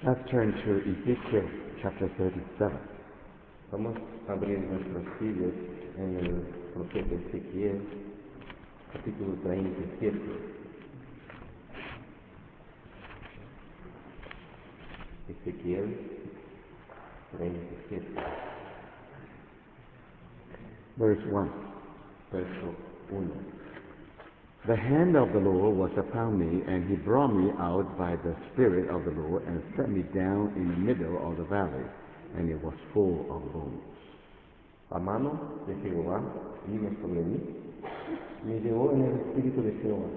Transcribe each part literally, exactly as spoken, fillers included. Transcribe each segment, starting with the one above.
Let's turn to Ezekiel chapter thirty-seven. Vamos a abrir nuestras Biblias en el profeta Ezequiel, capítulo treinta y siete. Ezequiel treinta y siete. Verse one. Verso uno. The hand of the Lord was upon me, and he brought me out by the Spirit of the Lord, and set me down in the middle of the valley, and it was full of bones. La mano de Jehová vino sobre mí, me llevó en el espíritu de Jehová,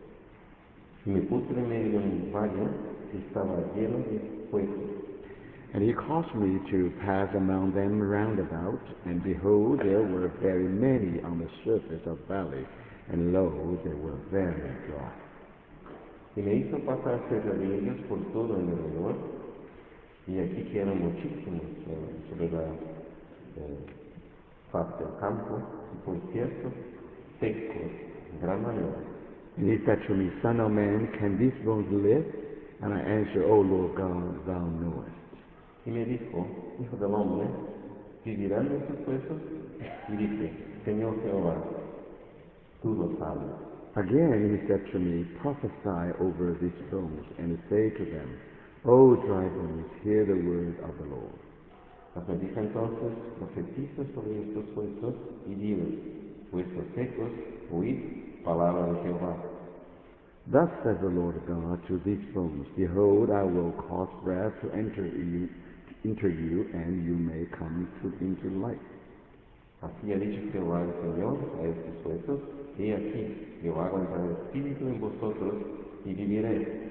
y me puso en medio de un valle que estaba lleno de huesos. And he caused me to pass among them round about, and behold, there were very many on the surface of the valley, and lo, they were very dry. Y me hizo pasar cerca de ellos por todo el alrededor, y aquí que eran muchísimos eh, sobre la eh, faz del campo, y por cierto, secos, en gran manera. And he said to me, Son of man, can these bones live? And I answered, O Lord God, thou knowest. Y me dijo, hijo del hombre, ¿vivirán estos huesos? Y dije, Señor Jehová, tú lo sabes. Again he said to me, Prophesy over these bones, and say to them, O dry bones, hear the word of the Lord. Mas me dijo entonces, profetiza sobre estos huesos, y diles, huesos secos, oíd palabra de Jehová. Thus says the Lord God to these bones, Behold, I will cause breath to enter you, enter you, and you may come to, into life. Así ha dicho Jehová el Señor a estos huesos, he aquí, yo hago entrar el espíritu en vosotros, y viviré.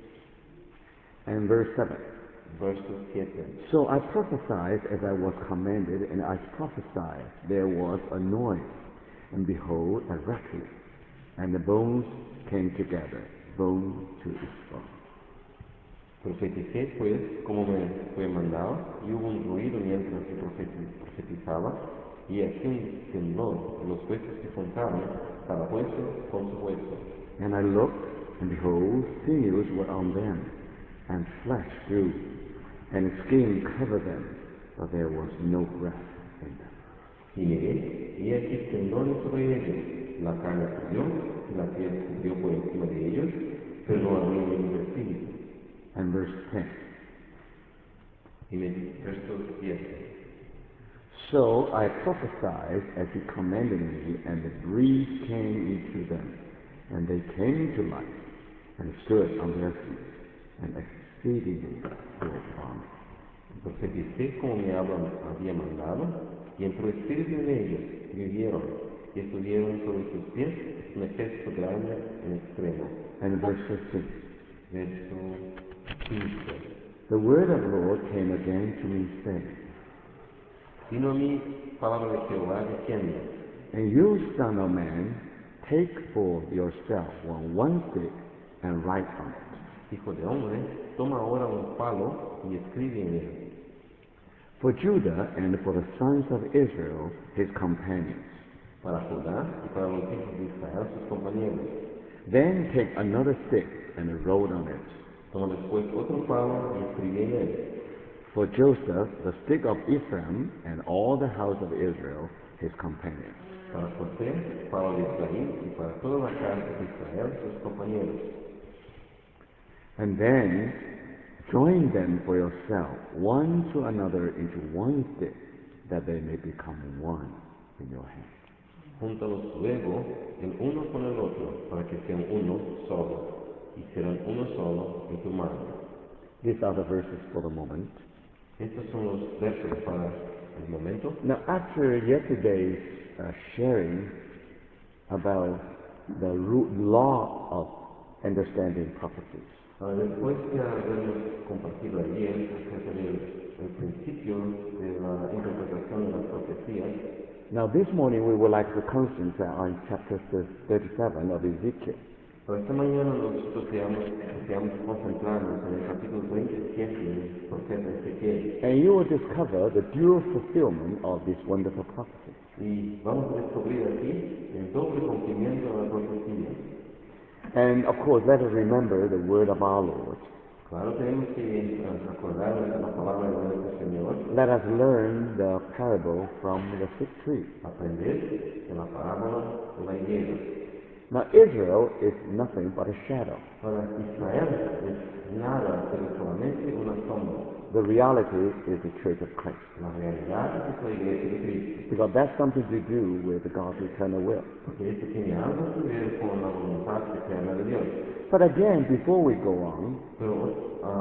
And verse seven. Verso siete. So I prophesied as I was commanded, and I prophesied there was a noise, and behold, a rattling, and the bones came together, bone to its bone. Profeticé pues como me fue mandado, y hubo un ruido mientras que profetizaba, y aquí un temblor, los huesos se juntaron, cada hueso con su hueso. And I looked, and behold, sinews were on them, and flesh grew, and skin covered them, but there was no breath in them. Y miré, y aquí tendrones sobre ellos, la carne subió, y la piel subió por encima de ellos, pero no había ningún espíritu. And verse ten. Y me verso diez. So I prophesied as he commanded me, and the breeze came into them, and they came to life, and stood on their feet, and exceedingly full of armor. Profeticé como me había mandado, y entró espíritu en ellos, y vivieron, y estuvieron sobre sus pies un ejército grande en extremo. And verse fifteen. Verso quince. The word of the Lord came again to me, saying, Vino a mí palabra de Jehová diciendo, And you, son of man, take for yourself one, one stick, and write on it. Hijo de hombre, toma ahora un palo y escribe en él. For Judah and for the sons of Israel, his companions. Para Judá y para los hijos de Israel, sus compañeros. Then take another stick and wrote on it. Toma después otro palo y escribe en él. For Joseph, the stick of Ephraim, and all the house of Israel, his companions. Para José, palo de Efraín, y para toda la casa de Israel, sus compañeros. And then join them for yourself, one to another into one stick, that they may become one in your hand. Júntalos luego el uno con el otro, para que sean uno solo, y serán uno solo en tu mano. These are the verses for the moment. Estos son los versos para el momento. Now, after yesterday's uh, sharing about the ru- law of understanding prophecies, Uh, después de habernos compartido ayer acerca del el principio de la interpretación de las profecías, now this morning we would like to concentrate on chapter thirty-seven of Ezekiel. pero esta mañana nosotros deseamos, deseamos concentrarnos en el capítulo treinta y siete del profeta Ezequiel. And you will discover the dual fulfillment of this wonderful prophecy. Y vamos a descubrir aquí el doble cumplimiento de la profecía. And of course, let us remember the word of our Lord. Claro, tenemos que acordarnos de la palabra de nuestro Señor, Let us learn the parable from the fig tree. aprender de la parábola de la higuera. Now, Israel is nothing but a shadow. Para Israel es nada, pero solamente una sombra. The reality is the Church of Christ. La realidad es la iglesia de Cristo. Because that's something to do with God's eternal will. Porque esto tiene algo que ver con la voluntad eterna de Dios. But again, before we go on, Pero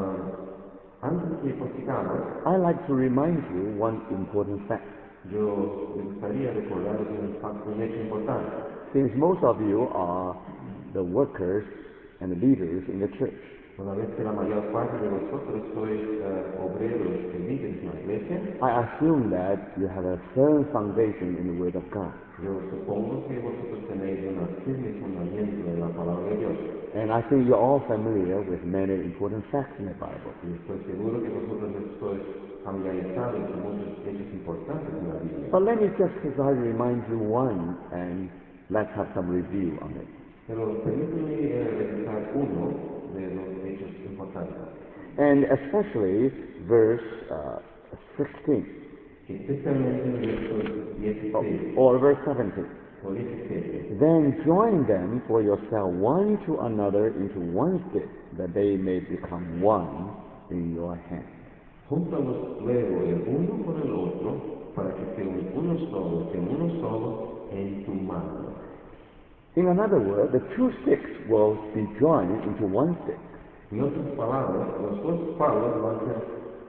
uh, antes que prosigamos, I like to remind you one important fact. yo me gustaría recordaros un, facto, un hecho importante. Since most of you are the workers and the leaders in the church, Una vez que la mayor parte de vosotros sois uh, obreros y líderes en la iglesia, I assume that you have a firm foundation in the Word of God. yo supongo que vosotros tenéis un firme fundamento en la palabra de Dios. And I think you're all familiar with many important facts in the Bible. Y estoy seguro que vosotros estáis familiarizados con muchos hechos importantes en la Biblia. But let me just try to remind you one, and let's have some review on it. Pero permíteme eh, revisar uno de los hechos importantes. And especially verse uh, sixteen, Especialmente en el verso dieciséis or, or verse seventeen. o diecisiete. Then join them for yourself one to another into one stick, that they may become one in your hand. Júntalos luego el uno con el otro, para que sean uno solo, sean uno solo en tu mano. In another word, the two sticks will be joined into one stick. En otras palabras, los dos palos van a ser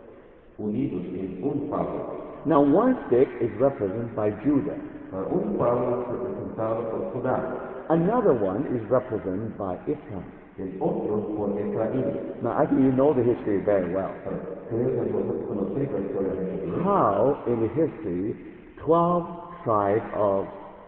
unidos en un palo. Now, one stick is represented by Judah. Uh, un palo es representado por Judá, Another one is represented by Ephraim. el otro por Efraín. Now, I think you know the history very well. Uh, creo que vosotros conocéis la historia de Jesús. How, in the history, twelve tribes of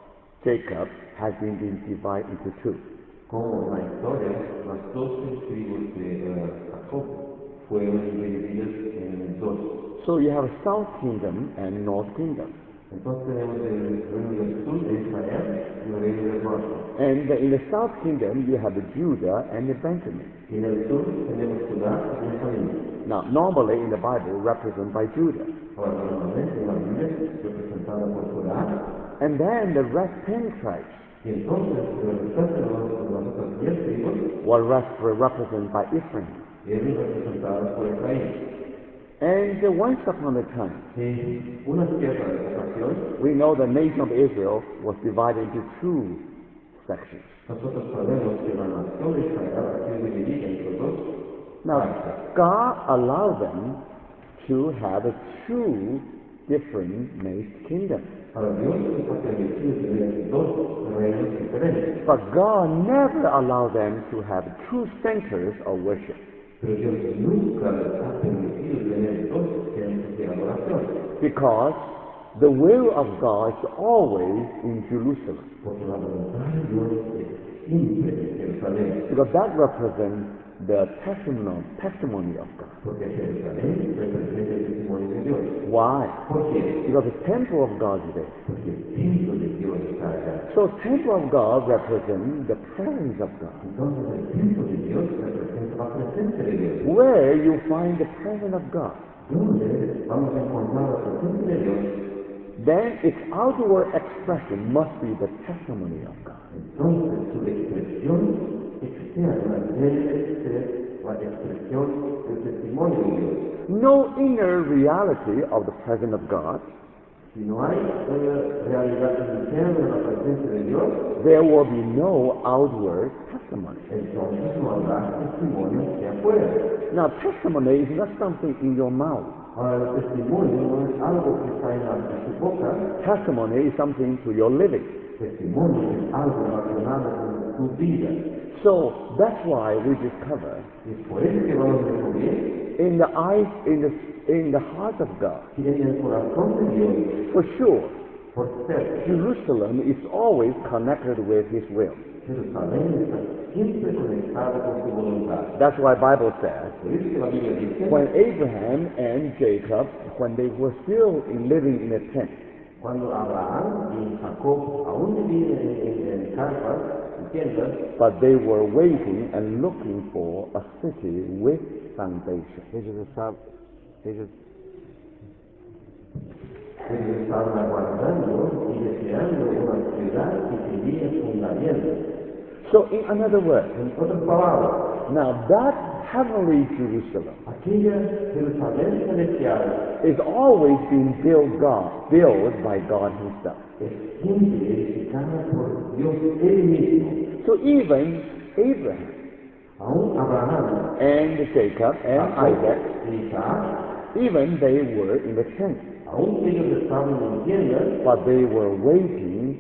Jacob has been divided into two. Como en la historia, las doce tribus de uh, Jacob fueron divididas en dos. So you have a south kingdom and north kingdom. Entonces tenemos el reino del sur de Israel y el reino del norte. And in the south kingdom, you have Judah and Benjamin. Y en el sur tenemos Judá y Benjamín. Now, normally in the Bible, represented by Judah. Ahora, normalmente en la Biblia es representada por Judá. And then the rest ten tribes Y entonces el restante de los de las otras diez tribus were, rest, were represented by Ephraim. eran representadas por Efraín. And uh, once upon a time, En una cierta ocasión, we know the nation of Israel was divided into two sections. nosotros sabemos que la nación de Israel ha sido dividida entre dos Now, partes. God allowed them to have two different nation kingdoms. Ahora, Dios les ha permitido tener dos reinos diferentes. But God never allowed them to have two centers of worship. Pero Dios nunca les ha permitido tener dos centros de adoración. Because the will of God is always in Jerusalem. Porque la voluntad de Dios es siempre en Jerusalén. Because that represents the testimony, testimony of God. Porque Jerusalén representa el testimonio de Dios. Why? ¿Por qué? Because the temple of God is there. Porque el templo de Dios está allá. So temple of God represents the presence of God. Entonces el templo de Dios representa la presencia de Dios. Where you find the presence of God, ¿Dónde vamos a encontrar la presencia de Dios? then its outward expression must be the testimony of God. Entonces su expresión externa debe ser la expresión del testimonio de Dios. No inner reality of the presence of God, Si no hay eh, realidad interna de la presencia de Dios, there will be no outward testimony. entonces no habrá testimonio hacia afuera. Now, testimony is not something in your mouth. Ahora, el testimonio no es algo que está en, la, en tu boca. Testimony is something to your living. Testimonio es algo relacionado con tu vida. So that's why we discover Y es por eso que vamos a descubrir in the eyes, in the in the heart of God, que en el corazón de Dios, for sure, por ser Jerusalem is always connected with His will. Jerusalén está siempre conectado con su voluntad. That's why Bible says Por eso que la Biblia dice, when Abraham and Jacob, when they were still in living in a tent, cuando Abraham y Jacob aún vivían en, en, en carpas y tiendas, but they were waiting and looking for a city with foundation. Ellos estaban, ellos, ellos estaban aguardando y deseando una ciudad que tenía fundamento. so in another word, En otras palabras, now that heavenly Jerusalem aquella Jerusalén celestial is always being built God, built by God Himself. es siempre edificada por Dios Él mismo. So even Abraham Aún Abraham, and Jacob and Isaac, Isaac, even they were in the tent, aún ellos estaban en tiendas, but they were waiting,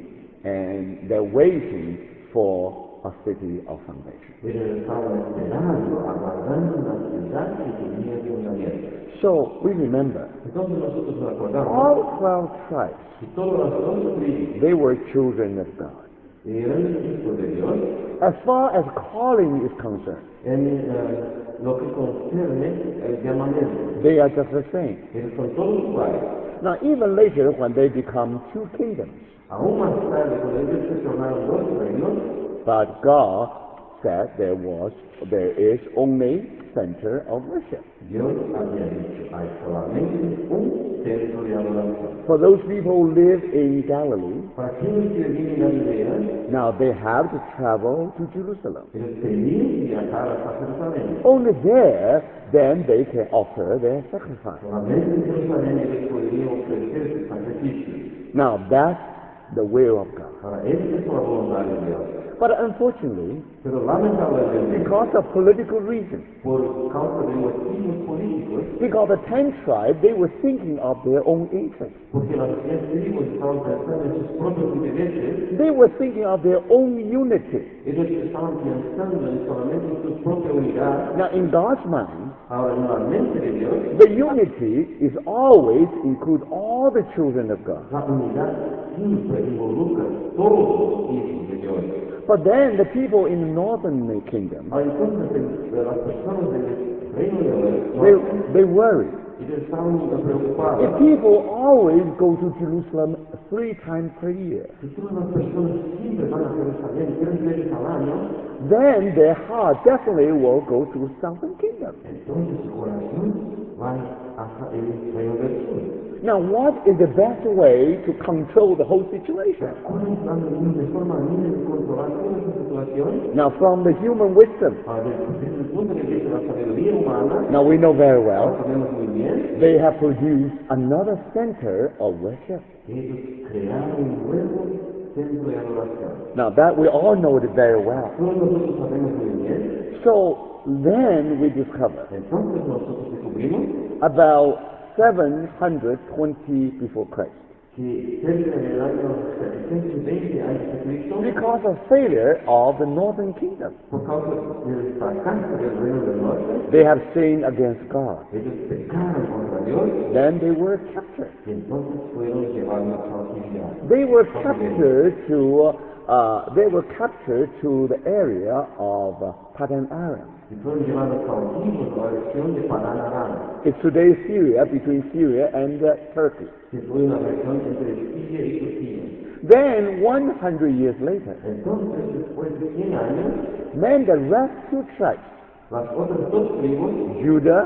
and they're waiting for a city of foundation. ellos estaban esperando, aguardando una ciudad que tenía fundamento. So we remember, Entonces nosotros nos acordamos all twelve tribes, que todas las doce tribus they were children of God. eran hijos de Dios As far as calling is concerned, en eh, lo que concerne el llamamiento. they are just the same. Ellos son todos iguales. Now, even later, when they become two kingdoms, Aún más tarde, cuando ellos se tornaron dos reinos, but God said there was, there is only center of worship. Dios había dicho, hay solamente un centro de adoración. For those people who live in Galilee, Para aquellos que viven en Galilea, now they have to travel to Jerusalem. ellos tenían que viajar hasta Jerusalén. Only there, then they can offer their sacrifice. Solamente en Jerusalén ellos podrían ofrecer sus sacrificios. Now, that's the will of God. Ahora, esta es la voluntad de Dios. But unfortunately, Pero lamentablemente, because of political reasons, por causa de motivos políticos, because the ten tribes, they were thinking of their own interests. porque las diez tribus estaban pensando en sus propios intereses, They were thinking of their own unity. ellos estaban pensando en solamente en su propia unidad. Now, in God's mind, Ahora, en la mente de Dios, the unity is always include all the children of God. la unidad siempre involucra todos los hijos de Dios. But then the people in the northern kingdom, Ahora, entonces, el- las personas del reino de they, Dios, they worry. ellos estaban If preocupados. people always go to Jerusalem three times per year, Si todas las personas siempre van a Jerusalén tres veces al año, then their heart definitely will go to southern kingdom. entonces su corazón va hacia el reino del sur. Now, what is the best way to control the whole situation? ¿Cuál es la mejor manera de controlar toda esta situación? Now, from the human wisdom, Ahora, desde el punto de vista de la sabiduría humana, now we know very ahora well, sabemos muy bien they have produced another center of worship. que ellos crearon un nuevo centro de adoración. Now, that we all know it very well. Todos nosotros sabemos muy bien. So then we discover Entonces nosotros descubrimos about seven hundred twenty before Christ, que cerca del año setecientos veinte antes de Cristo, because of failure of the northern kingdom, por causa del fracaso del reino del norte, they have sinned against God. ellos pecaron contra Dios Then they were captured. y entonces fueron llevados cautividad. They were captured to uh, they were captured to the area of uh, Padan Aram. Y fueron llevados cautivos a la región de Padán Aram, It's today's Syria, between Syria and uh, Turkey. que fue una región entre Siria y Turquía. Then, one hundred years later, Entonces, después de cien años, then the rest two tribes, las otras dos tribus, Judah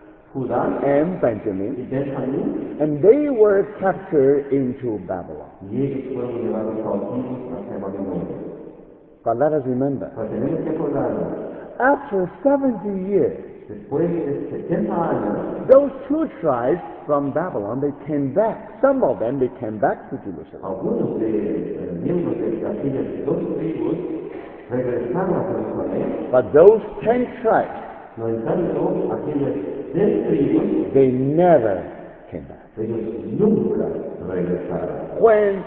Judá and y Benjamin, Benjamín, and they were captured into Babylon. y ellos fueron llevados cautivos hacia Babilonia. But let us remember, Pero tenemos que acordarnos, after seventy years, después de setenta años, those two tribes from Babylon, they came back. Some of them, they came back to Jerusalem. algunos de eh, miembros de aquellas dos tribus regresaron a Jerusalén, But those ten tribes, no en tanto aquellas diez tribus, they never came back. ellos nunca regresaron. When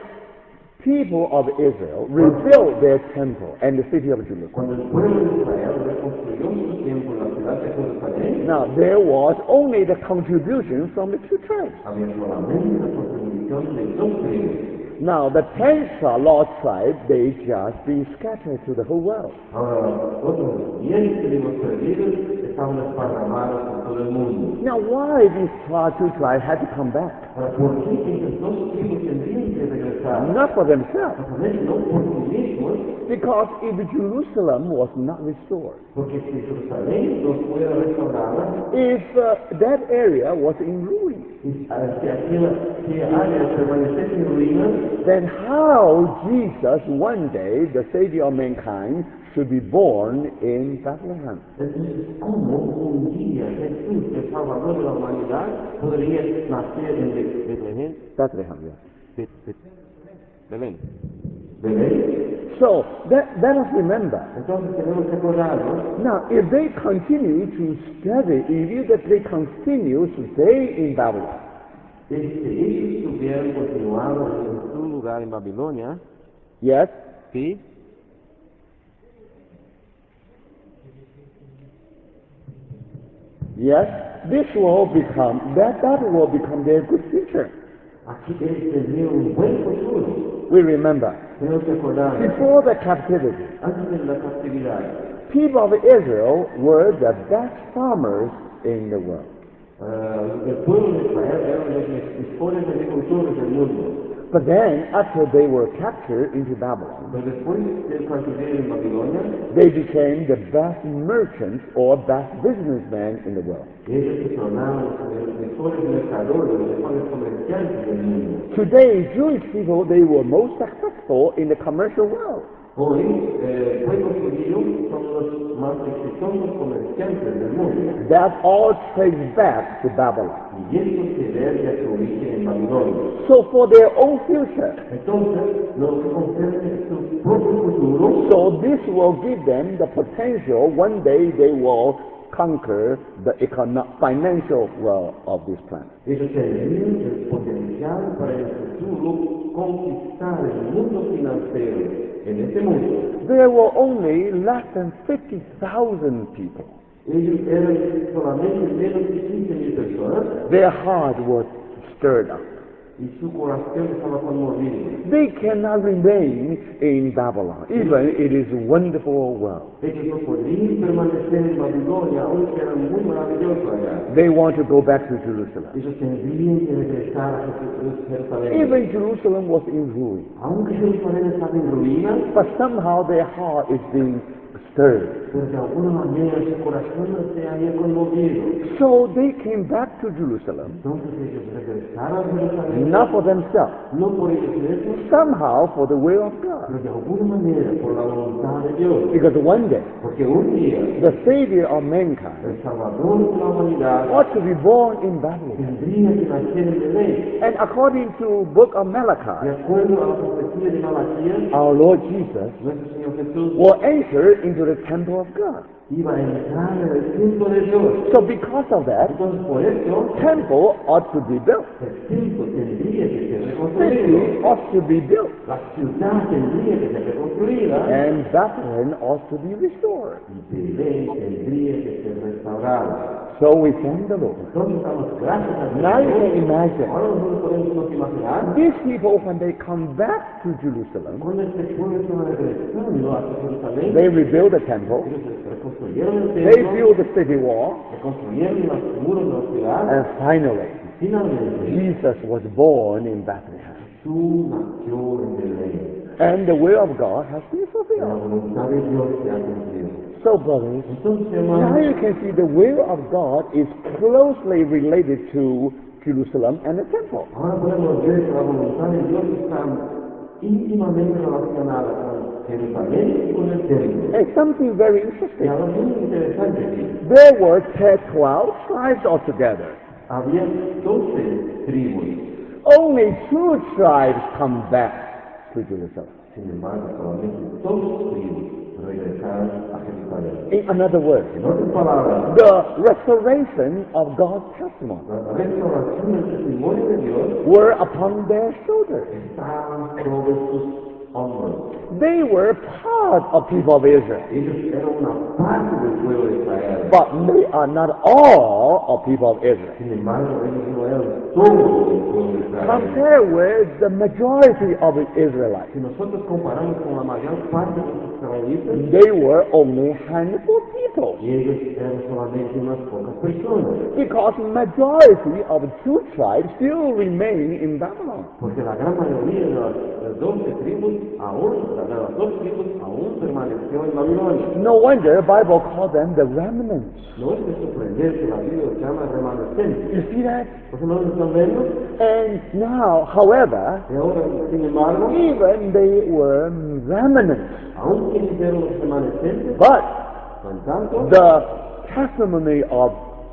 people of Israel rebuilt their temple and the city of Jerusalem, Cuando el pueblo de Israel reconstruyó su templo en la ciudad de Jerusalén, now there was only the contribution from the two tribes. había solamente la contribución de dos tribus. Now the ten tri- lost tribes, they just be scattered to the whole world. Ahora, los otros diez tribus perdidos estaban esparramados por todo el mundo. Now why these tri- two tribes had to come back? Ahora, ¿por qué esas dos tribus tendrían que regresar? Not for themselves, Justamente no por sí mismos, Because if Jerusalem was not restored, Porque si Jerusalén no fuera restaurada, if uh, that area was in ruins, y ah, si aquella si área permaneciese en ruinas, then how Jesus one day, the Savior of mankind, should be born in Bethlehem? entonces, ¿cómo un día Jesús, el Salvador de la humanidad, podría nacer en Be- Betlehem? Bethlehem, yes. Be- Be- Belén. Belén. So that, let us remember. Entonces tenemos que acordarnos. Now, if they continue to study, if that they continue to stay in Babylon, Si ellos hubieran continuado en su lugar en Babilonia, yes, sí, yes, this will become that that will become their good future. aquí ellos tendrían un buen futuro. We remember Tenemos que acordarnos. before the captivity, Antes de la captividad, people of Israel were the best farmers in the world. uh, el pueblo de Israel eran los mejores agricultores del mundo. But then, after they were captured into Babylon, Pero después del cautiverio en Babilonia, they became the best merchants or best businessmen in the world. ellos se tornaron los mejores mercadores, los mejores comerciantes del mundo. Today, Jewish people, they were most successful in the commercial world. Hoy, eh, el pueblo judío son los más exitosos comerciantes del mundo. That all traced back to Babylon. Y esto se debe a su origen en Babilonia. So for their own future, Entonces, lo que concerne su propio futuro, so this will give them the potential one day they will conquer the economic, financial world of this planet. ellos tendrían el potencial para en el futuro conquistar el mundo financiero en este mundo. There were only less than fifty thousand people. Ellos eran solamente menos de quince mil personas Their heart was stirred up. y su corazón estaba conmovido. They cannot remain in Babylon, even it is a wonderful world. Ellos no podrían permanecer en Babilonia, aunque era muy maravilloso allá. They want to go back to Jerusalem. Ellos tendrían que regresar a Jerusalén. Even Jerusalem was in ruin, Aunque Jerusalén estaba en ruinas, but somehow their heart is being stirred. pero de alguna manera su corazón se había conmovido. So they came back to Jerusalem, Entonces ellos regresaron a Jerusalén, not for themselves, no por ellos mismos, somehow for the will of pero God. de alguna manera por la voluntad de Dios. Because one day, Porque un día the Savior of mankind el Salvador de la humanidad ought to be born in Bethlehem. tendría que nacer en Belén. And according to book of De Malachi, acuerdo a la profecía de Malaquías, our Lord Jesus nuestro Señor Jesús will enter into the temple of God. iba a entrar en el templo de Dios. So because of that, Entonces por eso temple ought to be built. el templo tendría que ser City reconstruido. ought to be built. La ciudad tendría que ser reconstruida And Bethlehem ought to be restored. y Belén tendría que ser restaurada. So we thank the Lord. Entonces damos gracias a Dios. Now you can imagine. Ahora nosotros podemos imaginar These people, when they come back to Jerusalem, cuando este pueblo estaba regresando a Jerusalén, they rebuild the temple, ellos reconstruyeron el they templo, build the city wall, reconstruyeron los muros de la ciudad and finally, y finalmente Jesus was born in Bethlehem. Jesús nació en Belén. And the will of God has been La fulfilled. voluntad de Dios se ha cumplido. So, brothers, Entonces, now hermanos, you can see the will of God is closely related to Jerusalem and the temple. ahora podemos ver que la voluntad de Dios está íntimamente relacionada con Jerusalén y con el templo. And something very Y interesting. algo muy interesante aquí, There were ten, twelve tribes altogether. había doce tribus, Only two tribes come back to Jerusalem. sin embargo, solamente dos tribus regresaron a Jerusalén. In another word, En otras palabras, the restoration of God's testimony la restauración del testimonio de Dios were upon their shoulders. estaba sobre sus hombros. They were part of people of Israel, Ellos eran una parte del pueblo de Israel. but they are not all of people of Israel. Sin embargo, ellos no eran todos el pueblo de Israel. Compare with the majority of the Israelites. Si nosotros comparamos con la mayor parte de los israelitas, They were only a handful of people, y ellos eran solamente unas pocas personas. because majority of two tribes still remain in Babylon. Porque la gran mayoría de, las- de las doce tribus aún, de las dos tribus aún permaneció en Babilonia. No wonder the Bible called them the remnants. No es de sorprender que la Biblia los llama remanentes. You see that? ¿Por qué no lo están viendo? And now, however, Y ahora, sin embargo, even they were remnants. aún quienes eran los remanentes, But en tanto, the testimony of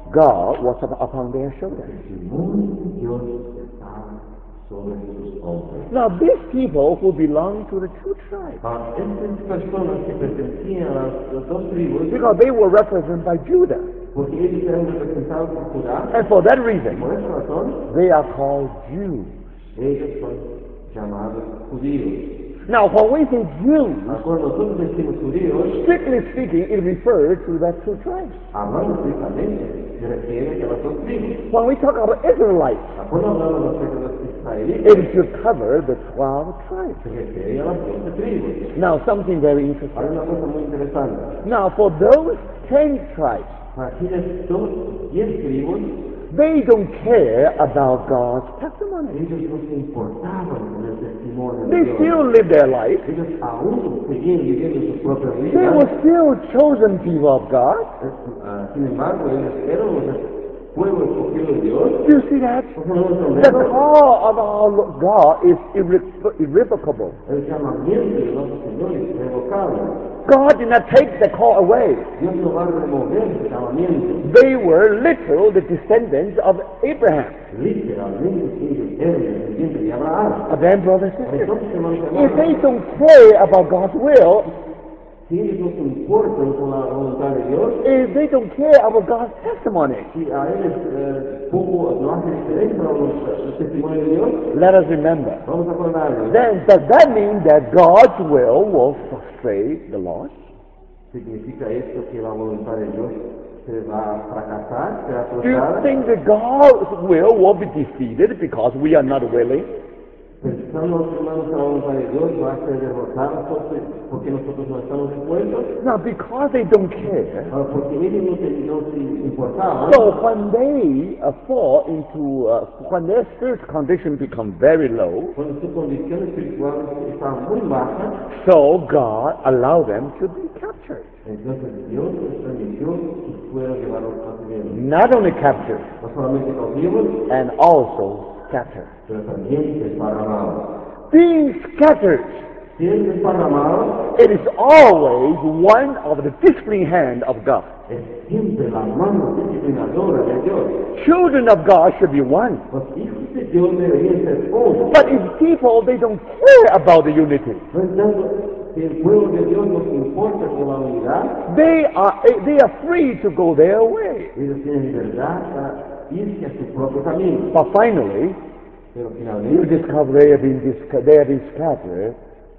God was up- upon their shoulders. el testimonio de Dios estaba sobre sus hombros. Now, these people who belong to the two tribes, Ah, estas personas que pertenecían a las, las dos tribus, because they were represented by Judah. porque ellos eran representados por Judá, And for that por reason, esa razón, they are called Jews. ellos son llamados judíos. Now, when we say Jews, Ah, cuando nosotros decimos judíos, strictly speaking, it refers to the two tribes. hablando estrictamente, se refiere a las dos tribus. When we talk about Israelites, Ah, cuando hablamos acerca de los it israelitas, should cover the twelve tribes. se refiere a las doce tribus. Now, something very Hay interesting. una cosa muy interesante. Now, for those ten tribes, Para aquellas dos, diez tribus, they don't care about God's testimony. ellos no se importaban con el testimonio de They Dios. still live their life. Ellos aún seguían viviendo sus propias They vidas. were still chosen people of God. Ah, sin embargo, ellos eran los pueblo escogido de Dios. Do you see that? ¿Por qué no lo están The viendo? call of our God is irre- irrevocable. El llamamiento de nuestro Señor es irrevocable. God did not take the call away. Dios no va a remover el llamamiento. They were literal the descendants of Abraham. Literalmente ellos eran descendientes de Abraham. Then, brothers and sisters, Entonces, hermanos y if they hermanas, don't care about God's will, si ellos no se importan con la voluntad de Dios, if they don't care about God's testimony, si a ellos eh, poco no hace diferencia la voluntad- el testimonio de Dios, let us remember. vamos a acordarnos. Then, does that mean that God's will will frustrate the Lord? ¿Significa esto que la voluntad de Dios se va a fracasar, será Do you frustrada? think that God's will will be defeated because we are not willing? Pensamos, hermanos, que la voluntad de Dios va a ser derrotada entonces, porque nosotros no estamos dispuestos. Now, because they don't care, Ah, porque ellos no se, no se importaban. so when they uh, fall into, uh, when their spiritual condition become very low, Cuando su condición espiritual está muy baja, so God allowed them to be captured. entonces Dios les permitió que fueran llevados cautivos. Not only captured, No solamente cautivos, and also scattered. pero también desparramados. Being scattered, Si es desparramado, it is always one of the disciplining hand of God. es siempre la mano disciplinadora de Dios. Children of God should be one. Los hijos de Dios deberían ser uno. But if people, they don't care about the unity, No es tanto que el pueblo de Dios nos importa con la unidad, they are, they are free to go their way. ellos tienen libertad para irse a su propio camino. But finally, Pero you finalmente discover they have been, disca- they have been scattered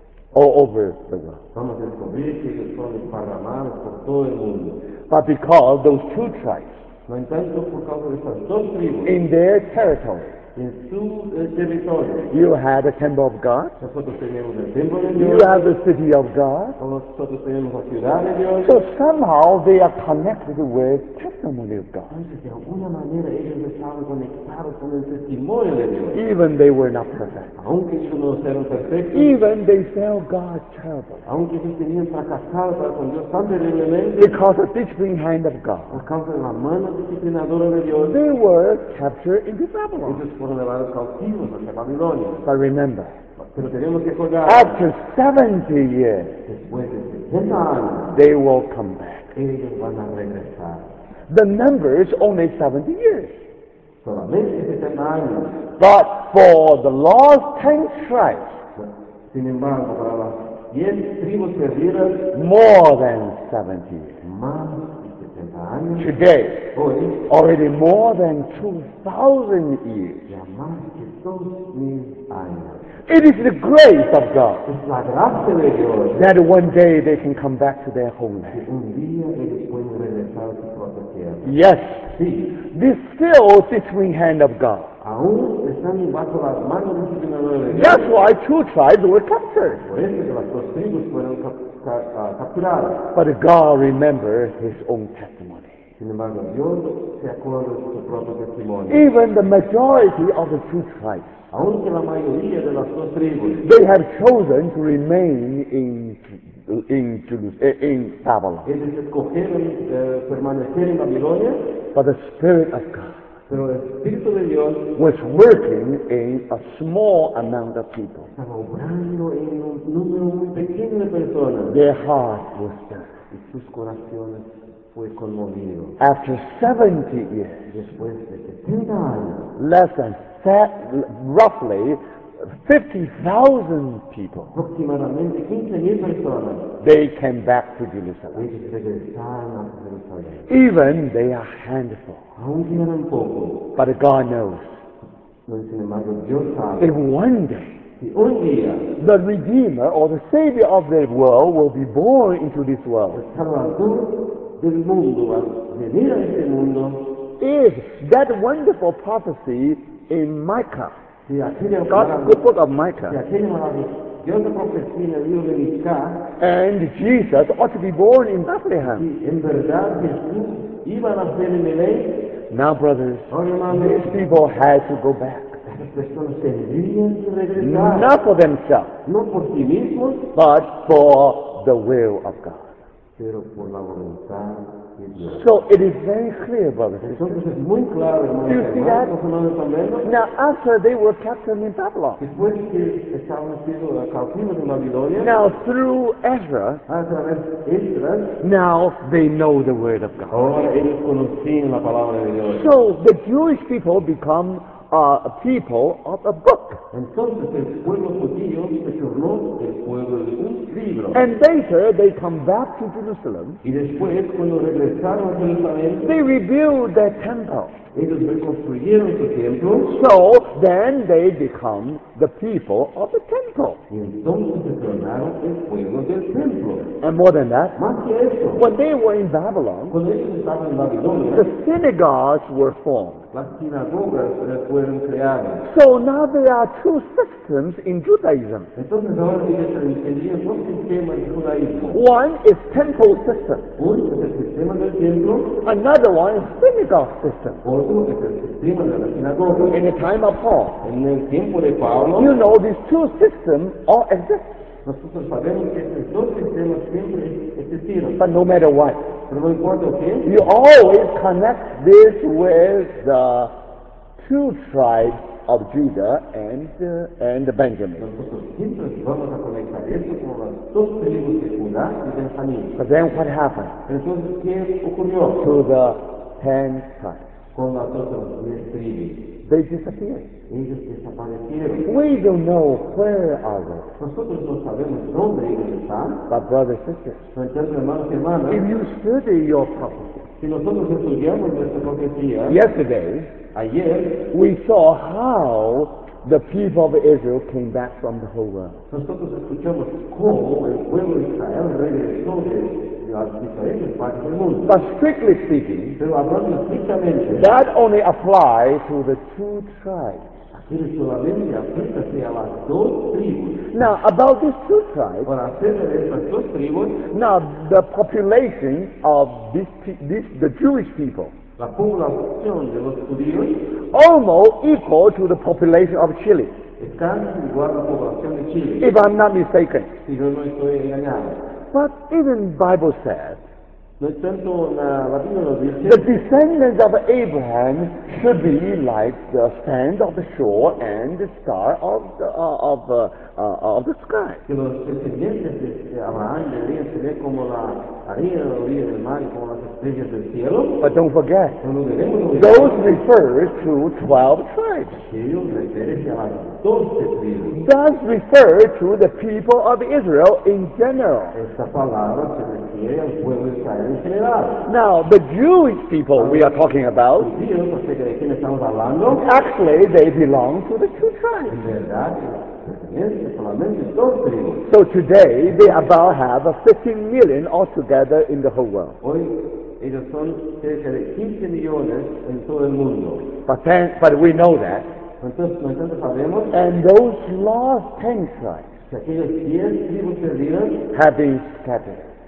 all over the world. vamos a descubrir que ellos son desparramados por todo el mundo. But because those two tribes, No en tanto por causa de estas dos tribus, in their territory, en su eh, territorio, you had the temple of God, nosotros tenemos el templo de you Dios, have the city of God, nosotros tenemos la ciudad de Dios. so somehow they are connected with testimony of God. Entonces, de alguna manera ellos estaban conectados con el testimonio de Dios. Even they were not perfect. Aunque ellos no eran perfectos, Even they felt God terrible. aunque ellos tenían fracasado para con Dios tan terriblemente, Because of the disciplining hand of God, por causa de la mano disciplinadora de Dios, they were captured into Babylon. ellos fueron llevados cautivos hacia Babilonia. But remember, Pero tenemos que acordar, after seventy years, después de sesenta años, they will come back. ellos van a regresar. The number is only seventy years. Solamente sesenta años. But for the lost ten tribes, Sin embargo, para las diez tribus perdidas, more than seventy years. más de sesenta años. Today, Hoy, already more than two thousand years. ya más que dos mil años. It is the grace of God Es la gracia de Dios that one day they can come back to their que homeland. un día ellos pueden regresar a su propia tierra. Yes, Sí, this still disciplining hand of God. aún están bajo las manos disciplinadoras de Dios. That's why two tribes were captured. Por eso que las dos tribus fueron cap- ca- ah, capturadas. But God remembered his own testimony. Sin embargo, Dios se acuerda de su propio testimonio. Even the majority of the two tribes, aunque la mayoría de las dos tribus, they have chosen to remain in, in, Jeru- in Babylon. ellos escogieron eh, permanecer en Babilonia, But the Spirit of God pero el Espíritu de Dios was working in a small amount of people. estaba obrando en un número muy pequeño de personas Their heart was stirred. y sus corazones fue conmovido. After seventy years, Después de setenta años, less than that, roughly fifty thousand people, aproximadamente quince mil personas, they came back to Jerusalem. ellos regresaron a Jerusalén. Even they are handful. Aunque eran pocos, But God knows, no, sin embargo, Dios if sabe one day que un día the Redeemer or the Savior of the world will be born into this world, el Salvador del mundo va a venir a este mundo, if that wonderful prophecy in Micah, si aquella God's good book of si Micah, aquella maravillosa profecía en el libro de Michá, and Jesus ought to be born in Bethlehem. si en verdad Jesús iba a nacer en Belén, Now, brothers, ahora hermanos, these people had to go back. estas personas tendrían que regresar, Not for themselves, no por sí mismos, but for the will of God. pero por la voluntad de Dios. So it is very clear, brothers and sisters. Entonces es muy claro, hermanos, Do you see that? hermanos, hermanos, hermanos, Now, after they were captured in Babylon, después que estaban siendo cautivos en Babilonia, now through Ezra, a través de Esdras, now they know the word of God. ahora ellos conocían la palabra de Dios. So the Jewish people become uh, a people of a book. Entonces el pueblo judío se tornó el pueblo de un libro. And later they come back to Jerusalem. Y después, cuando regresaron a Jerusalén, They rebuild their temple. ellos reconstruyeron su templo So then they become the people of the temple. y entonces se tornaron el pueblo del templo. And more than that, Más que eso, when they were in Babylon, cuando ellos estaban en Babilonia, the synagogues were formed. las sinagogas eh, fueron creadas. So now there are two systems in Judaism. Entonces ahora ellos entendían dos sistemas de judaísmo. One is temple system. Uno es el sistema del templo, Another one is synagogue system. otro es el sistema de la sinagoga. In the time of Paul, En el tiempo de Pablo, you know these two systems all exist. nosotros sabemos que estos dos sistemas siempre existieron. But no matter what, Pero no importa qué, you always connect this with the two tribes of Judah and uh, and Benjamin. nosotros siempre vamos a conectar esto con las dos tribus de Judá y Benjamín. But then what happened Entonces, ¿qué ocurrió to the ten tribes? con las otras diez tribus? They disappeared. Ellos desaparecieron. We don't know where are they. Nosotros no sabemos dónde ellos están. But brothers and sisters, No, entonces, hermanos y hermanas, if you study your prophecy, si nosotros estudiamos nuestra profecía, yesterday ayer we saw how the people of Israel came back from the whole world. nosotros escuchamos cómo el pueblo de Israel regresó de las diferentes partes del mundo. But strictly speaking, Pero hablando estrictamente, that only applies to the two tribes. aquello solamente aplica a las dos tribus. Now, about these two tribes, Para acerca de estas dos tribus, now the population of this, pe- this, the Jewish people, la población de los judíos almost equal to the population of Chile, es casi igual a la población de Chile, if I'm not mistaken. si yo no estoy engañado. But even Bible says No es tanto la, la Biblia nos dice the descendants of Abraham should be like the sand of the shore and the star of the, uh, of, uh, uh, of the sky. que los descendientes de, de Abraham deberían ser como la arena de la orilla del mar y como las estrellas del cielo. But don't forget, No lo debemos olvidar. those refers to twelve tribes. Ellos refieren a las doce tribus. Does refer to the people of Israel in general. Esta palabra se refiere al pueblo de Israel en general. Now, the Jewish people we are talking about, Judíos, acerca de quién estamos hablando, actually they belong to the two tribes. en verdad pertenecen solamente dos tribus. So today they about have a fifteen million altogether in the whole world. Hoy ellos son cerca de quince millones en todo el mundo. But then, but we know that, Entonces, nosotros sabemos and those lost ten tribes que aquellos diez tribus perdidas have been scattered.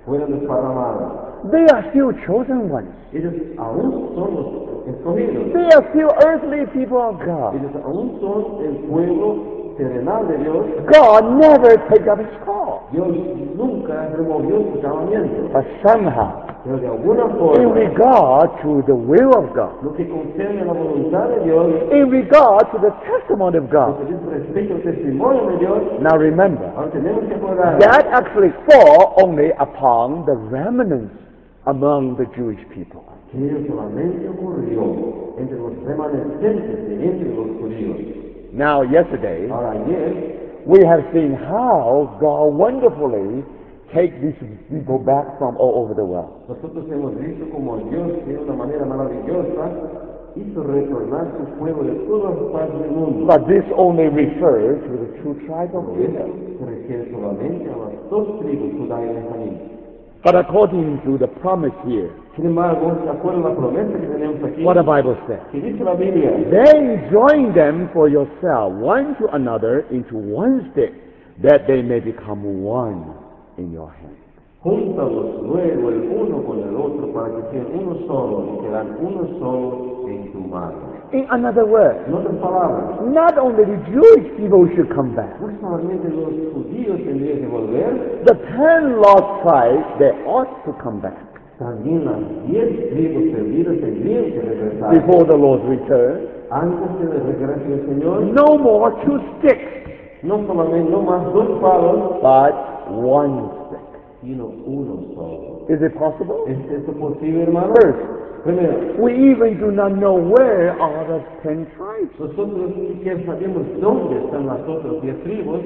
fueron desparramados. They are still chosen ones. Ellos aún son los escogidos. They are still earthly people of God. Ellos aún son el pueblo terrenal de Dios. God never picked up his call. Dios nunca removió su llamamiento. But somehow, Pero de alguna in forma, regard to the will of God, lo que concerne a la voluntad de Dios, in regard to the testimony of lo God, que dice respecto al testimonio de Dios, now remember, ahora tenemos que acordar that actually fall only upon the remnants among the Jewish people. que ello solamente ocurrió entre los remanentes de entre los judíos. Now, yesterday, Ahora ayer, we have seen how God wonderfully take these people back from all over the world. nosotros hemos visto como Dios de una manera maravillosa hizo retornar su pueblo de todas partes del mundo. But this only refers to the two tribes of Pero Israel. esto se refiere solamente a las dos tribus, Judá y Benjamín. But according to the promise here, Sin embargo, de acuerdo a la promesa que tenemos aquí, what the Bible says, que dice la Biblia, then join them for yourself, one to another, into one stick, that they may become one in your hand. júntalos luego el uno con el otro para que sean uno solo y serán uno solo en tu mano. In another word, En otras palabras, not only the Jewish people should come back, no solamente los judíos tendrían que volver, the ten lost tribes, they ought to come back también las diez tribus perdidas tendrían que regresar. before the Lord's return. Antes de regreso del Señor, No more two sticks, no solamente, no más dos palos, but one stick. sino uno solo. Is it possible? ¿Es esto posible, hermano? First, Primero, we even do not know where are the ten tribes. nosotros ni siquiera sabemos dónde están las otras diez tribus.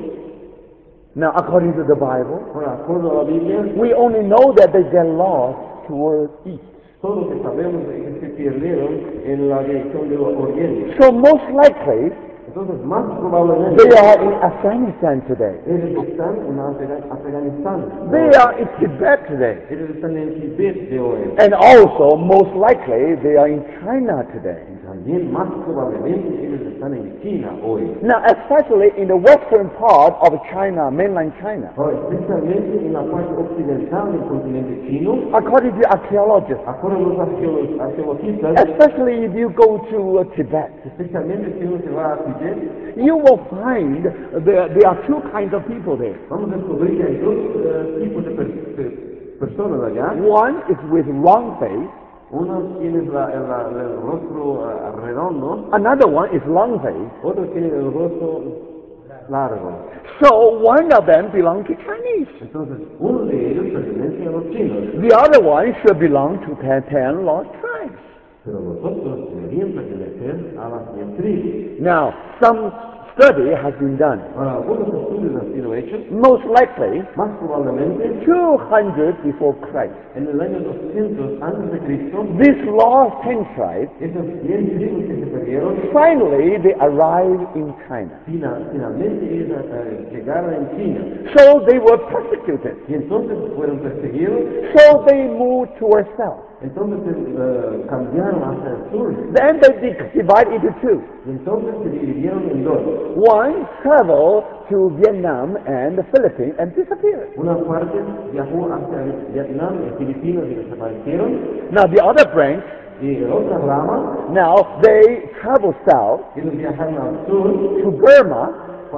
Now, according to the Bible, Por acuerdo a la Biblia, we only know that they get lost towards east. todo lo que sabemos es que se perdieron en la dirección del oriente. So most likely, Entonces, más probablemente, they are in Afghanistan today. ellos están en Afga- Afganistán. They are in Tibet today. Ellos están en Tibet de hoy. And also, most likely, they are in China today. También, más probablemente, ellos están en China hoy. Now, especially in the western part of China, mainland China, Ahora, especialmente en la parte occidental del continente chino, according to archaeologists, acuerdan los arqueólogos, arqueologistas, especially if you go to uh, Tibet, especialmente si uno se va a Tibet, you will find there, there are two kinds of people there. vamos a descubrir que hay dos eh, tipos de per- per- personas allá. One is with round face, Uno tiene la- el, la- el rostro eh, redondo, another one is long face. otro tiene el rostro largo. So one of them belongs to Chinese. Entonces, uno de ellos pertenece a los chinos, The other one should belong to ten, ten lost tribes. pero los otros deberían pertenecer a las diez tribus. Now, some study has been done. Ahora, algunos estudios han sido hechos, Most likely, más probablemente, two hundred before Christ, en el año doscientos antes de Cristo, these lost ten tribes, esas diez tribus que se perdieron, finally they arrived in China. final- finalmente ellos eh, llegaron en China. So they were persecuted. Y entonces fueron perseguidos, So they moved towards south. entonces eh, cambiaron hacia el sur, Then they di- divide into two. y entonces se dividieron en dos. One traveled to Vietnam and the Philippines and disappeared. Una parte viajó hacia Vietnam y Filipinas y desaparecieron, Now the other branch, y la otra rama, now they travel south ellos viajaron al sur to Burma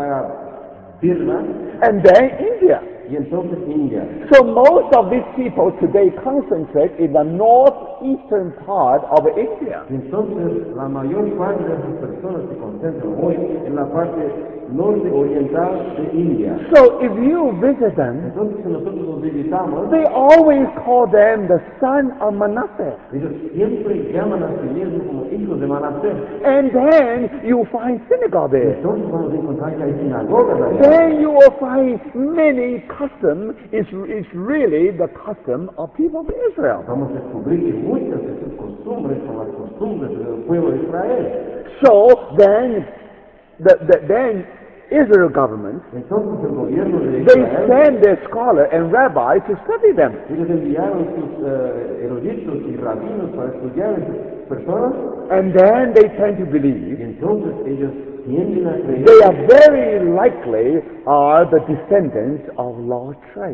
para Birma and then India. y entonces India. So most of these people today concentrate in the northeastern part of India. Y entonces la mayor parte de esas personas se concentran hoy en la parte norte oriental de India. So if you visit them, Entonces si nosotros los visitamos, they always call them the son of Manasseh. ellos siempre llaman a sí mismos como hijos de Manasés. And then you find synagogue Y there. entonces vamos a encontrar que hay sinagogas allá. Then you will find many custom is, is really the custom of people of Israel. Vamos a descubrir que muchas de sus costumbres son las costumbres del pueblo de Israel. So then, the, the, then Israel government, Entonces el gobierno de they Israel, send their scholar and rabbi to study them. ellos enviaron sus eh, eruditos y rabinos para estudiar a esas personas, And then they tend to y believe entonces ellos tienden a creer they are very likely are the descendants of lost tribes.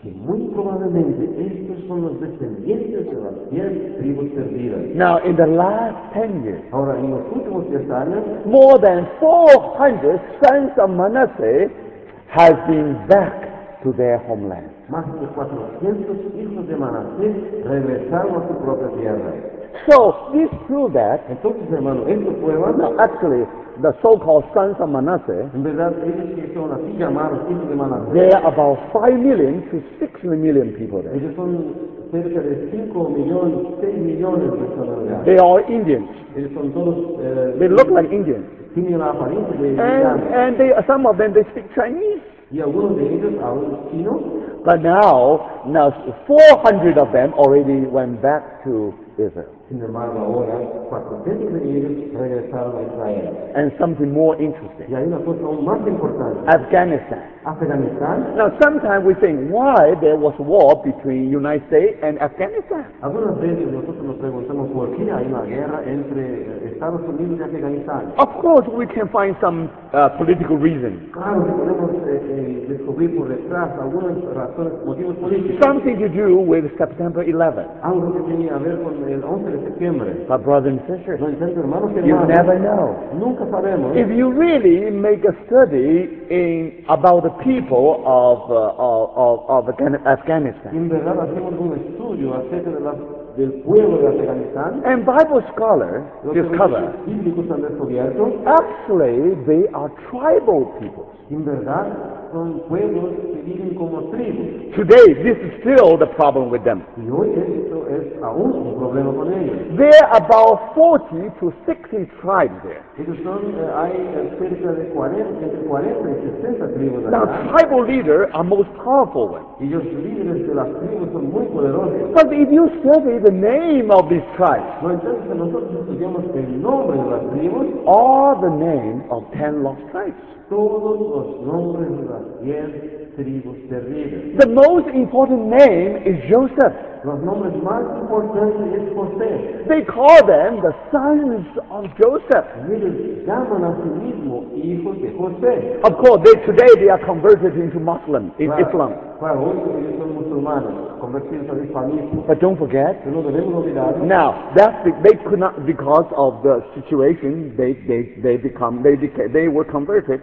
que muy probablemente estos son los descendientes de las diez tribus perdidas. Now, in the last ten years, Ahora, en los últimos diez años, more than four hundred sons of Manasseh has been back to their homeland. más de cuatrocientos hijos de Manasés regresaron a su propia tierra. So this proves that, Entonces, hermano, esto prueba, now actually, the so-called sons of Manasseh, en verdad, ellos que son así llamados hijos de Manasés, there are about five million to six million people there. ellos son cerca de cinco millones, seis millones de personas. They are Indians. Ellos son todos, eh, They look like Indians. tienen la apariencia de And, indianos. and they, some of them, they speak Chinese. Y algunos de ellos hablan chino, But now, now four hundred of them already went back to Israel. sin embargo, ahora cuatrocientos de ellos regresaron a Israel. And something more Y interesting, hay una cosa aún más importante. Afghanistan. Afganistán, Now, sometimes we think why there was war between United States and Afghanistan. algunas veces nosotros nos preguntamos por qué hay una guerra entre eh, Estados Unidos y Afganistán. Of course, we can find some uh, political reason, Claro que podemos eh, eh, descubrir por detrás algunas razones, motivos políticos. something to do with September eleventh. Algo que tenía a ver con el once de septiembre. But brothers and sisters, No entiendo, hermanos y you hermanas. never know. Nunca sabemos. If you really make a study in about the people of uh, of, of, of Afghan- Si Afghanistan, en verdad hacemos un estudio acerca de las- del pueblo de Afganistán, and Bible scholars los discover eruditos bíblicos han descubierto, actually they are tribal people. en verdad son pueblos que viven como tribus. Today, this is still the problem with them. Y hoy esto es aún un problema con ellos. There are about forty to sixty tribes there. Ellos son, eh, hay eh, cerca de cuarenta, entre cuarenta y sesenta tribus Now, acá. tribal leaders are most powerful ones. Y los líderes de las tribus son muy poderosos. But if you study the name of these tribes, No, entonces nosotros estudiamos el nombre de las tribus, all the names of ten lost tribes. todos los nombres de las diez tribus perdidas. The most important name is Joseph. Los nombres más importantes es José. They call them the sons of Joseph. Y ellos llaman a sí mismos hijos de José. Of course, they, today they are converted into Muslim, in Claro, Islam. claro, hoy ellos son musulmanes, convertidos al islamismo. But don't forget, Pero no debemos olvidar. now that's the, they could not because of the situation they they they become they beca- they were converted.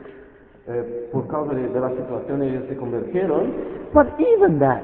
Eh, por causa de, de la situación ellos se convirtieron. But even that,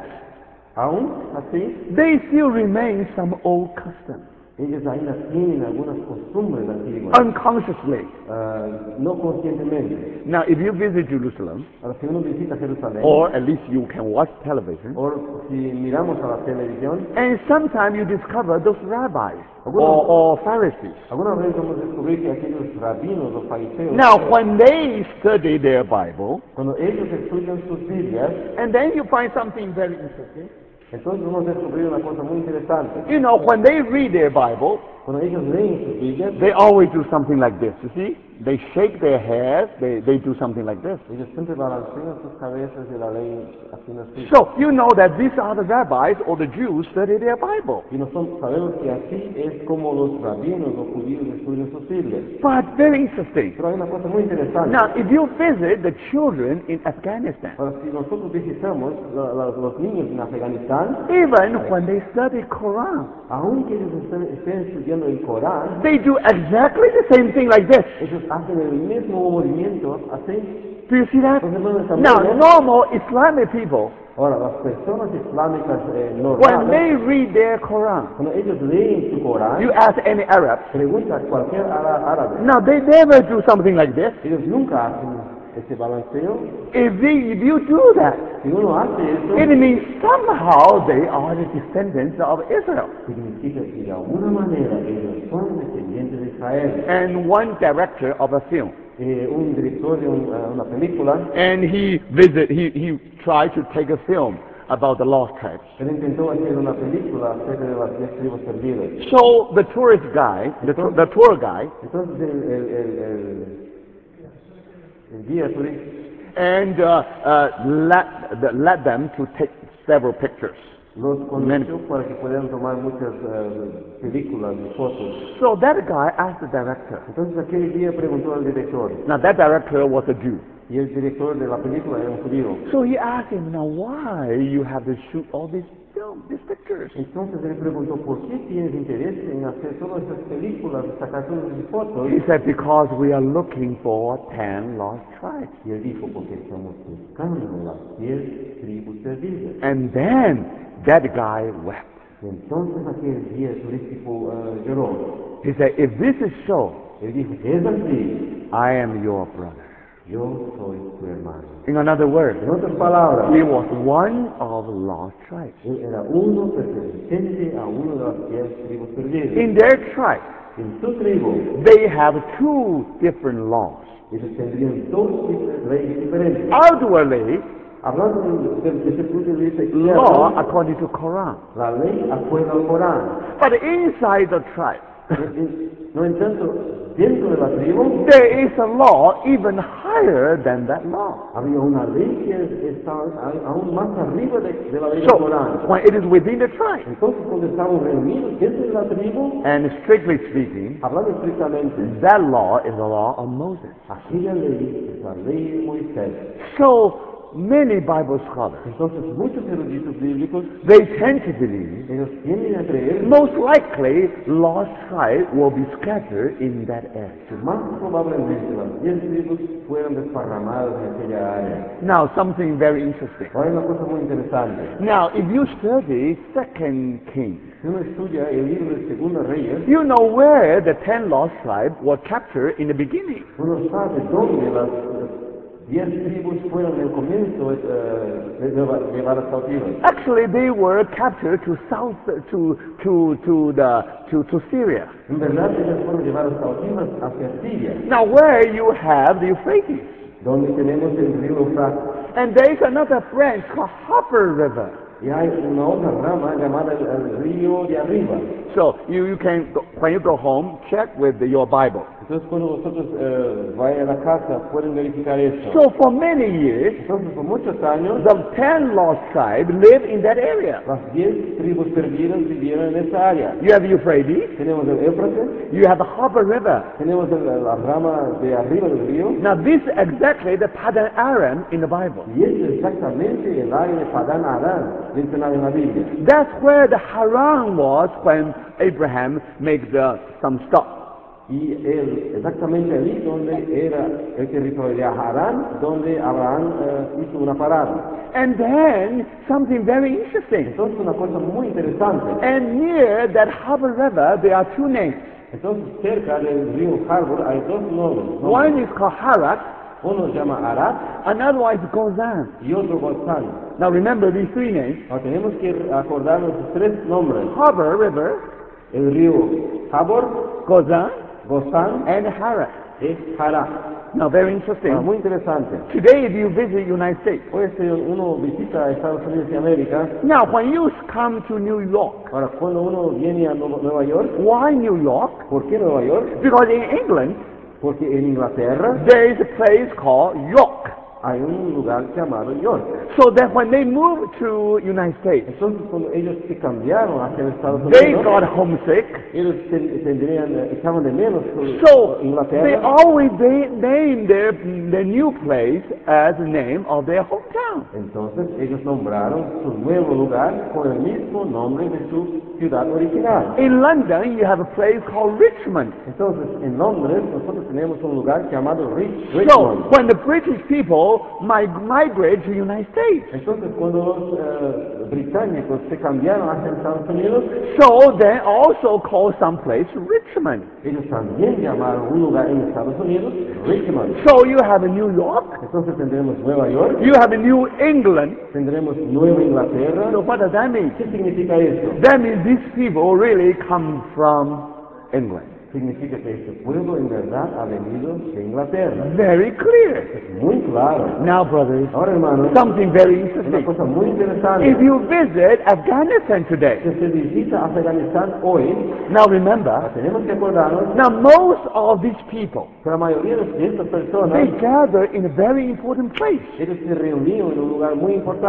Aún así, they still remain some old customs. ellos ainda tienen algunas costumbres antiguas, Unconsciously. ah, no conscientemente. Now, if you visit Jerusalem, Ahora, si uno visita Jerusalén, or at least you can watch television, o si miramos a la televisión, and sometimes you discover those rabbis or, or Pharisees. alguna vez vamos a descubrir que aquellos rabinos, los fariseos, Now, when they study their Bible, cuando ellos estudian sus Biblias, and then you find something very interesting. entonces vamos a descubrir una cosa muy interesante. You know, when they read their Bible, Cuando ellos leen sus Biblias, they always do something like this. You see, they shake their heads. They they do something like this. ellos siempre balancean sus cabezas y la leen así así. So you know that these are the rabbis or the Jews study their Bible. Y nosotros sabemos que así es como los rabinos, los judíos estudian sus Biblias. But very interesting. Pero hay una cosa muy interesante. Now, if you visit the children in Afghanistan, Ahora, si nosotros visitamos la- la- los niños en Afganistán, even when they study Quran, aunque ellos estén, estén estudiando el Corán, they do exactly the same thing like this. ellos hacen el mismo movimiento así. Do you see that? Entonces, hermanos, Now, también, normal Islamic people, ahora, las personas islámicas eh, when normales, they read their Quran, cuando ellos leen su Corán, you ask any Arab, pregunta a cualquier ára- árabe. now they never do something like this. Ellos nunca hacen ese balanceo. If, they, if you do that, Si uno hace eso, it means somehow they are the descendants of Israel. significa que de alguna manera ellos son descendientes de Israel. And one director of a film, Eh, un director de un- eh, una película, and he visit, he, he tried to take a film about the lost tribes. él intentó hacer una película acerca de las diez tribus perdidas. So the tourist guy, the, tour- the tour guy, Entonces el, el, el, el, el guía turista and uh, uh, let, the, let them to take several pictures. los convenció para que pudieran tomar muchas eh, películas y fotos. So that guy asked the director. Entonces aquel guía preguntó al director, Now that director was a Jew. Y el director de la película era un judío. So he asked him, now why you have to shoot all these films, these pictures? Entonces él preguntó, ¿por qué tienes interés en hacer todas esas películas, sacar todas esas fotos? He said, because we are looking for ten lost tribes. Y él dijo, porque estamos buscando las diez tribus perdidas. And then that guy wept. Y entonces aquel guía turístico uh, lloró. He said, if this is so, Él dijo, si es así, I am your brother. yo soy tu hermano. In other words, En otras palabras, he was one of the lost tribes. él era uno perteneciente a una de las diez tribus perdidas. In their tribe, En su tribu, they have two different laws. ellos tendrían dos dif- leyes diferentes. Outwardly, Hablando desde de ese punto de vista law externo, according to Quran. la ley acuerda al Corán. But inside the tribe, No en tanto, dentro de la tribu, there is a law even higher than that law. había una ley que estaba a- aún más arriba de, de la ley del So, Corán. when it is within the tribe, Entonces, cuando estaban reunidos dentro de la tribu, and strictly speaking, hablando estrictamente, that law is the law of Moses. aquella ley es la ley de Moisés. So, many Bible scholars, Entonces, muchos eruditos bíblicos, they tend to believe ellos tienden a creer most likely lost tribe will be scattered in that area. que más probablemente las diez tribus fueran desparramadas en aquella área. Now, something very interesting. Ahora hay una cosa muy interesante. Now, if you study Second Kings, Si uno estudia el libro de Segunda Reyes, you know where the ten lost tribes were captured in the beginning. uno sabe dónde las las diez tribus fueron en el comienzo eh, de llevar- llevadas cautivas. Actually, they were captured to south to to to the to, to Syria. En verdad, ellas fueron llevadas cautivas hacia Siria, Now, where you have the Euphrates, donde tenemos el río Eufrates. and there is another branch called Harper River. Y hay una otra rama llamada el, el río de arriba. So you, you can go, when you go home, check with the, your Bible. Entonces, cuando vosotros eh, vayan a la casa, pueden verificar esto. So for many years, Entonces, por muchos años, the ten lost tribes lived in that area. las diez tribus perdidas vivieron en esa área. You have Euphrates, Tenemos el Éufrates, you have the Harper River. tenemos el- la rama de arriba del río, Now this is exactly the Padan Aram in the Bible. y es exactamente el área de Padán Arán mencionado en la Biblia. That's where the Haran was when Abraham made the, some stop. Y él, exactamente allí donde era el territorio de Harán, donde Abraham eh, hizo una parada. And then something very interesting. Entonces, una cosa muy interesante. And near that Harper River, there are two names. Entonces, cerca del río Harbor hay dos nombres. One is called Harat, Uno se llama Arat another one is Gozan. y otro Gozán. Now remember these three names: Ahora tenemos que acordarnos de tres nombres. Harper River, El río Habor, Gozan, Gozán and Harat. y Hará. Now very Ah, interesting. muy interesante. Today, if you visit United States, Hoy si uno visita Estados Unidos de América, now when you come to New York, ahora cuando uno viene a Nueva Nueva York, why New York? ¿por qué Nueva York? Because in England, Porque en Inglaterra there is a place called York. hay un lugar llamado York. So that when they moved to United States, Entonces cuando ellos se cambiaron hacia Estados they Unidos, got homesick. ellos ten- tendrían, eh, echaban de menos su So they Inglaterra. always they named their, their new place as the name of their hometown. Entonces ellos nombraron su nuevo lugar con el mismo nombre de su ciudad original. In London, you have a place called Richmond. Entonces en Londres nosotros tenemos un lugar llamado Rich- So Richmond. when the British people mig- migrate to the United States, Entonces cuando los eh, británicos se cambiaron hacia Estados Unidos, so they also call some place Richmond. ellos también llamaron un lugar en Estados Unidos Richmond. So you have New York, Entonces tendremos Nueva York, you have New England. tendremos Nueva Inglaterra. So what does that mean? ¿Qué significa esto? That means these people really come from England. Significa que este pueblo en verdad ha venido de Inglaterra. Very clear. Es muy claro. Now, brothers, Ahora, hermanos, something very una interesting. cosa muy interesante. If you visit Afghanistan today, Si se visita Afganistán hoy, now remember, tenemos que acordarnos now most of these people, que la mayoría de estas they personas, gather in a very important place. ellos se reunieron en un lugar muy importante.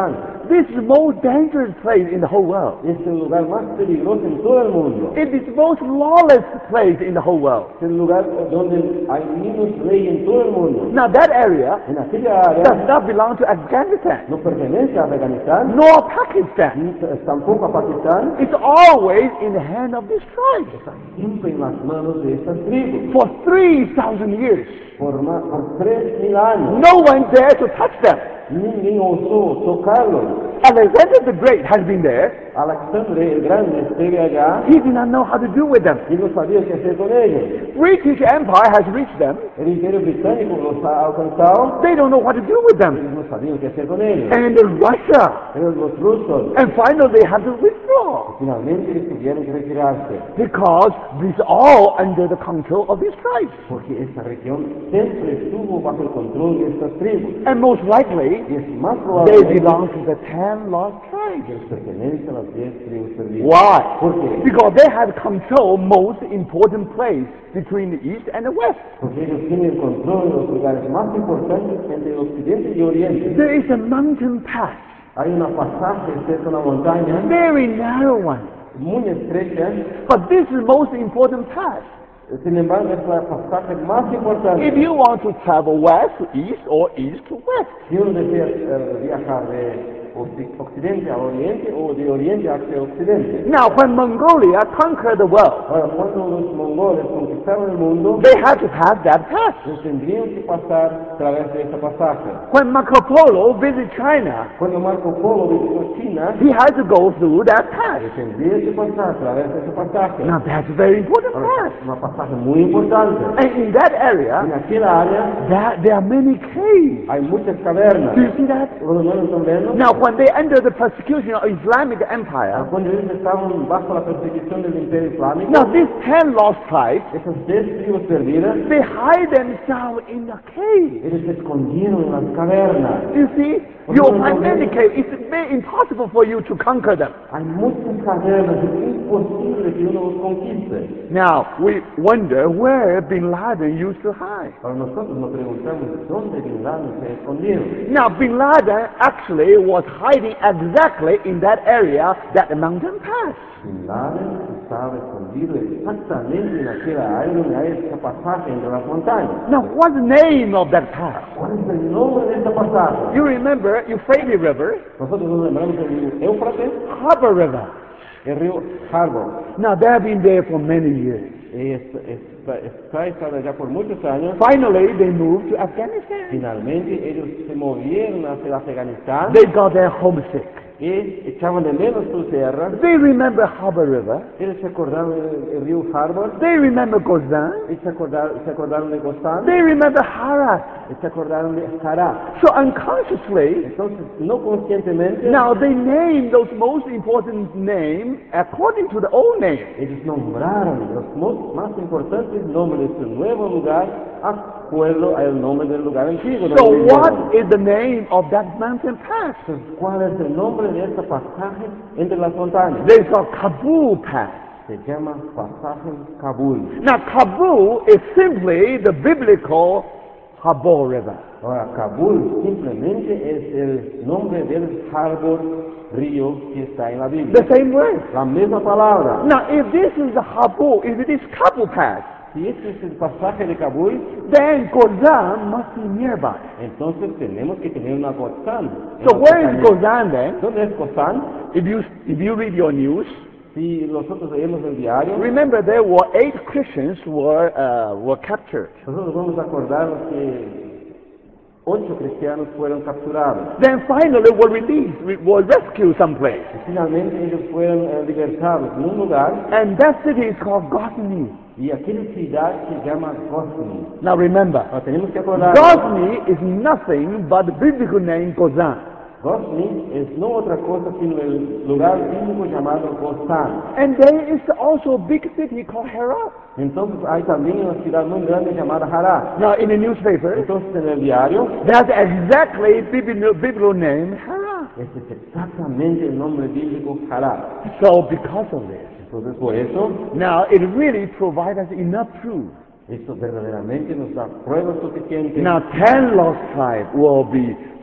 This is the most dangerous place in the whole world. Es el lugar más peligroso en todo el mundo. It is the most lawless place in the whole world. Es el lugar donde hay menos ley en todo el mundo. Now that area En aquella área does not belong to Afghanistan, no pertenece a Afganistán, nor Pakistan. ni t- tampoco a Pakistán. It's always in the hand of these tribes. Está siempre en las manos de estas tribus. For three thousand years, Por, ma- por tres mil años, no one dared to touch them. ninguém osó tocarlos. Alexander the Great has been there. Alexandre el Grande esteve allá He did not know how to do with them. y no sabía qué hacer con ellos. British Empire has reached them. El Imperio Británico los ha alcanzado, They don't know what to do with them. ellos no sabían qué hacer con ellos. And Russia. Pero los rusos And finally they have to withdraw. finalmente ellos tuvieron que retirarse, Because this all under the control of these tribes. porque esta región siempre estuvo bajo el control de estas tribus. And most likely, Y es más they probable belong to the ten lost que tribes. les pertenece a las diez tribus perdidas. Why? ¿Por qué? Because they have control most important place between the east and the west. Porque ellos tienen el control de los lugares más importantes entre el occidente y oriente. There is a mountain pass, Hay una pasaje cerca de una montaña very narrow one. muy estrecha, But this is the most important pass. sin embargo es la pasaje más importante. If you want to travel west to east or east to west. Si uno desea eh, viajar de occ- occidente a oriente o de oriente hacia occidente. Now, when Mongolia conquered the world, Ahora, cuando los mongoles conquistaron el mundo, they had to pass that pass. ellos tendrían que pasar a través de esa pasaje. When Marco Polo visited China, Cuando Marco Polo visitó China, he had to go through that pass. él tendría que pasar a través de ese pasaje. Now, that's a very important Ahora, pass. una pasaje muy importante. And in that En area, aquella área that there are many caves. hay muchas cavernas. Do you see that? ¿Los hermanos están viendo? Now, when they entered the persecution of Islamic Ah, Empire, Cuando ellos estaban bajo la persecución del Imperio Islámico, now these ten lost tribes, esas diez tribus perdidas, they hide themselves in the cave. ellos se escondieron en las cavernas. You see, you'll find many caves. It's very impossible for you to conquer them. Hay muchas cavernas, es imposible que uno los conquiste. Now, we wonder where Bin Laden used to hide. Ahora nosotros nos preguntamos dónde Bin Laden se escondió. Now, Bin Laden actually was hiding exactly in that area, that mountain pass. Bin Laden estaba escondido exactamente en aquella área donde hay esta pasaje entre las montañas. Now, what's the name of that pass? ¿Cuál es el nombre de esta pasaje? You remember Euphrates River, Nosotros nos lembramos del río Éufrates, Harbor River. el río Harbor. Now, they have been there for many years. Es- Está, está estado ya por muchos años. Finally, they moved to Afghanistan. Finalmente ellos se movieron hacia el Afganistán They got their homesick. y echaban de menos su tierra. They remember Harbor River. Ellos se acordaron del río Harbor, They remember Gozan. y se acordaron, se acordaron de Gozán, They remember Harat. y se acordaron de Hará. So unconsciously, Entonces, no conscientemente, now they name those most important names according to the old name. ellos nombraron los mo- más importantes nombres de su nuevo lugar acuerdo al nombre del lugar antiguo. So donde what vivieron. is the name of that mountain pass? Entonces, ¿cuál es el nombre de este pasaje entre las montañas? There's a Kabul pass. Se llama pasaje Kabul. Now Kabul is simply the biblical Habor River. Ahora, Kabul simplemente es el nombre del Harbor río que está en la Biblia. The same word. La misma palabra. Now if this is the Habur, if it is Kabul pass, Si este es el pasaje de Kabul, then Gozan must be nearby. entonces tenemos que tener una Gozán. So where is Gozan then? ¿Dónde es Gozán? If you if you read your news, Si nosotros leemos el diario, remember there were eight Christians were uh, were captured. nosotros vamos a acordarnos que ocho cristianos fueron capturados. Then finally were released, re- were rescued someplace. Y finalmente ellos fueron eh, libertados en un lugar, And that city is called Ghazni. y aquella ciudad se llama Gosni. Now remember, Ahora tenemos que acordar, Ghazni is nothing but the biblical name Gozan. Gosni es no otra cosa sino el lugar bíblico llamado Gozán. And there is also a big city called Herat. Entonces hay también una ciudad muy grande llamada Hará. Now in the newspaper, Entonces en el diario, that's exactly biblical, biblical name Herat. este es exactamente el nombre bíblico Hará. So because of this, Entonces por eso, now it really provides us enough proof. esto verdaderamente nos da pruebas suficientes. Now ten lost tribes will be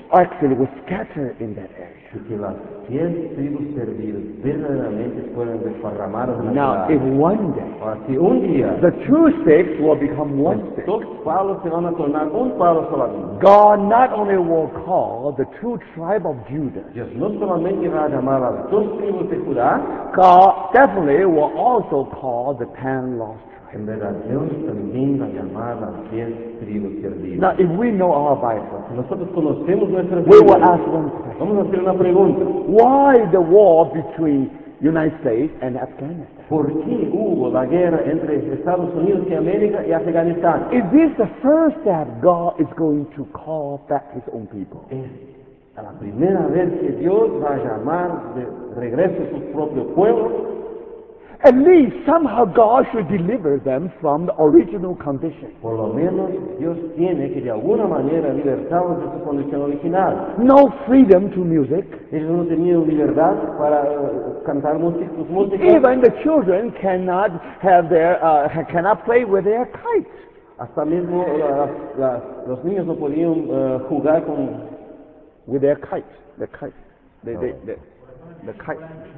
actually were scattered in that area. y que las diez tribus perdidas verdaderamente fueron desparramadas en Now, aquel if área. one day Ahora, si un día the two sticks will become one stick, dos palos se van a tornar un palo solamente, God not only will call the two tribes of Judah, Dios no solamente va a llamar a las dos tribus de Judá, God definitely will also call the ten lost tribes. en verdad Dios también va a llamar a las diez tribus perdidas. Now, if we know our Bible, Si nosotros conocemos nuestra we will Biblia, ask one question. vamos a hacer una pregunta. Why the war between United States and Afghanistan? ¿Por qué hubo la guerra entre Estados Unidos de América y Afganistán? Is this the first step God is going to call back his own people? Es la primera vez que Dios va a llamar de regreso a su propio pueblo. At least somehow God should deliver them from the original condition. Por lo menos Dios tiene que de alguna manera libertarlos de su condición original. No freedom to music. Ellos no tenían libertad para uh, cantar música, sus músicas. Even the children cannot have their uh, cannot play with their kites. Hasta mismo las, las, los niños no podían uh, jugar con With their kites, the kites, the the the, the kites.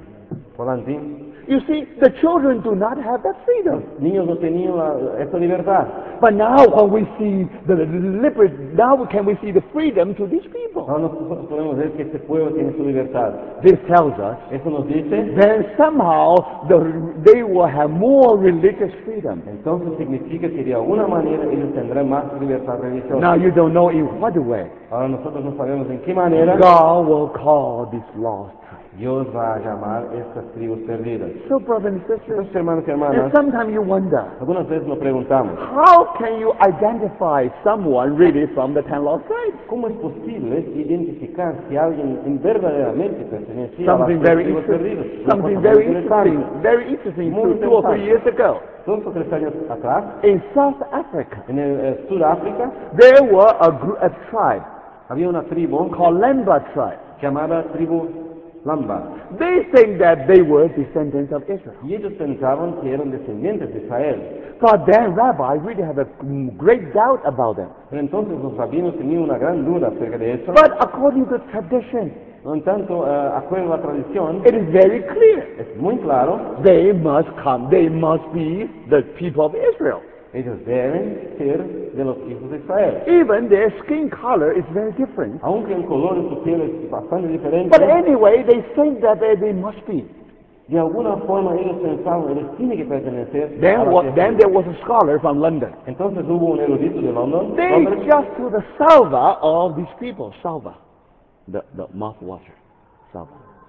volantín. You see, the children do not have that freedom. Los niños no tenían la, esa libertad. But now, when we see the liberty, now can we see the freedom to these people? Ahora nosotros podemos ver que este pueblo tiene su libertad. This tells us Eso nos dice, then somehow the, they will have more religious freedom. entonces significa que de alguna manera ellos tendrán más libertad religiosa. Now you don't know in what way Ahora nosotros no sabemos en qué manera God will call this lost tribe. Dios va a llamar estas tribus perdidas. So, brothers and sisters, Entonces, hermanos y and hermanas, sometimes you wonder, algunas veces nos preguntamos, how can you identify someone really from the ten lost tribes? ¿cómo es posible identificar si alguien en verdaderamente pertenecía a las Something tres very tribus interesting, perdidas? Una something cosa muy very interesante. interesting, very interesting, Muy two, two or three interesante. years ago. Dos o tres años atrás, In South Africa, en el, eh, Sudáfrica, there were a, group, a tribe había una tribu called Lemba tribe. llamada tribu Lamba. They think that they were descendants of Israel. Y ellos pensaban que eran descendientes de Israel. But then rabbis really have a great doubt about them. Pero entonces los rabinos tenían una gran duda acerca de eso. But according to tradition, No en tanto, uh, acuerdo a la tradición, it is very clear. es muy claro, They must come, they must be the people of Israel. ellos deben ser de los hijos de Israel. Even their skin color is very different. Aunque el color de su piel es bastante diferente, But anyway, they think that they, they must be. de alguna forma ellos pensaban, ellos tienen que pertenecer a Then, la what, fiesta. then there was a scholar from London. Entonces hubo un erudito de London, They Londres, just to the salva of these people, salva, the, the mouth washer, salva,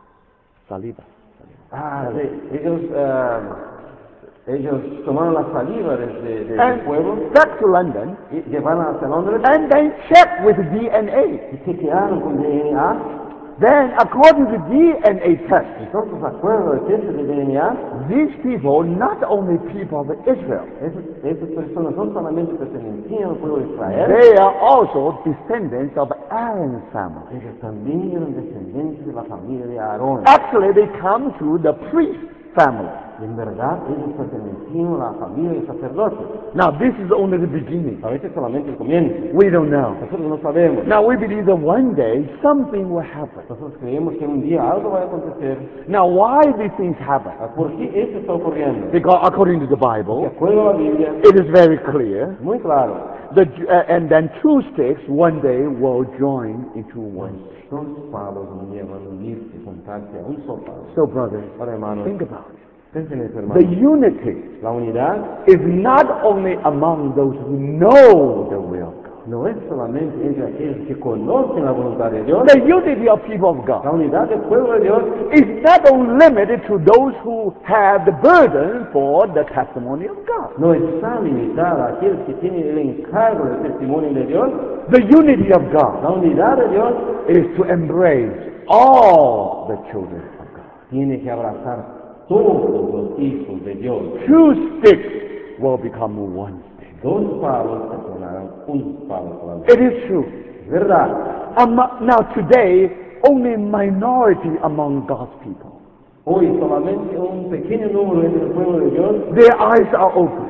saliva. ah, de- ellos, ah, ellos tomaron la saliva desde de, del And pueblo back to London, y llevaron hacia Londres and then check with D N A. y chequearon con D N A. Then, according to D N A test, Entonces, de acuerdo al test de D N A, these people, not only people of Israel, esas, esas personas no solamente pertenecían al pueblo de Israel, they are also descendants of Aaron's family. ellos también eran descendientes de la familia de Aarón. Actually, they come through the priest family. Y en verdad, ellos pertenecían a la familia de sacerdotes. Now, this is only the beginning. A veces solamente el comienzo. We don't know. Nosotros no sabemos. Now, we believe that one day something will happen. Nosotros creemos que un día algo va a acontecer. Now, why these things happen? ¿Por qué eso está ocurriendo? Because according to the De Bible, acuerdo a la Biblia, it is very clear. muy claro. The, uh, and then two sticks one day will join into one. Dos palos un día van a unirse, juntarse a un solo palo. So, brothers, Ahora, hermanos, think about it. piensen en eso, The hermanos. unity La unidad is not only among those who know the will of God. no es solamente entre aquellos que conocen la voluntad de Dios. The unity of people of La God unidad del pueblo de Dios is not only limited to those who have the burden for the testimony of God. no está limitada a aquellos que tienen el encargo del testimonio de Dios. The unity of God La unidad de Dios is to embrace all the children of God. tiene que abrazar todos los hijos de Dios. Two sticks will become one stick. Dos palos se tornarán un palo solamente. It is true. Es verdad. Um, now today, only minority among God's people. Hoy solamente un pequeño número entre el pueblo de Dios, Their eyes are open. sus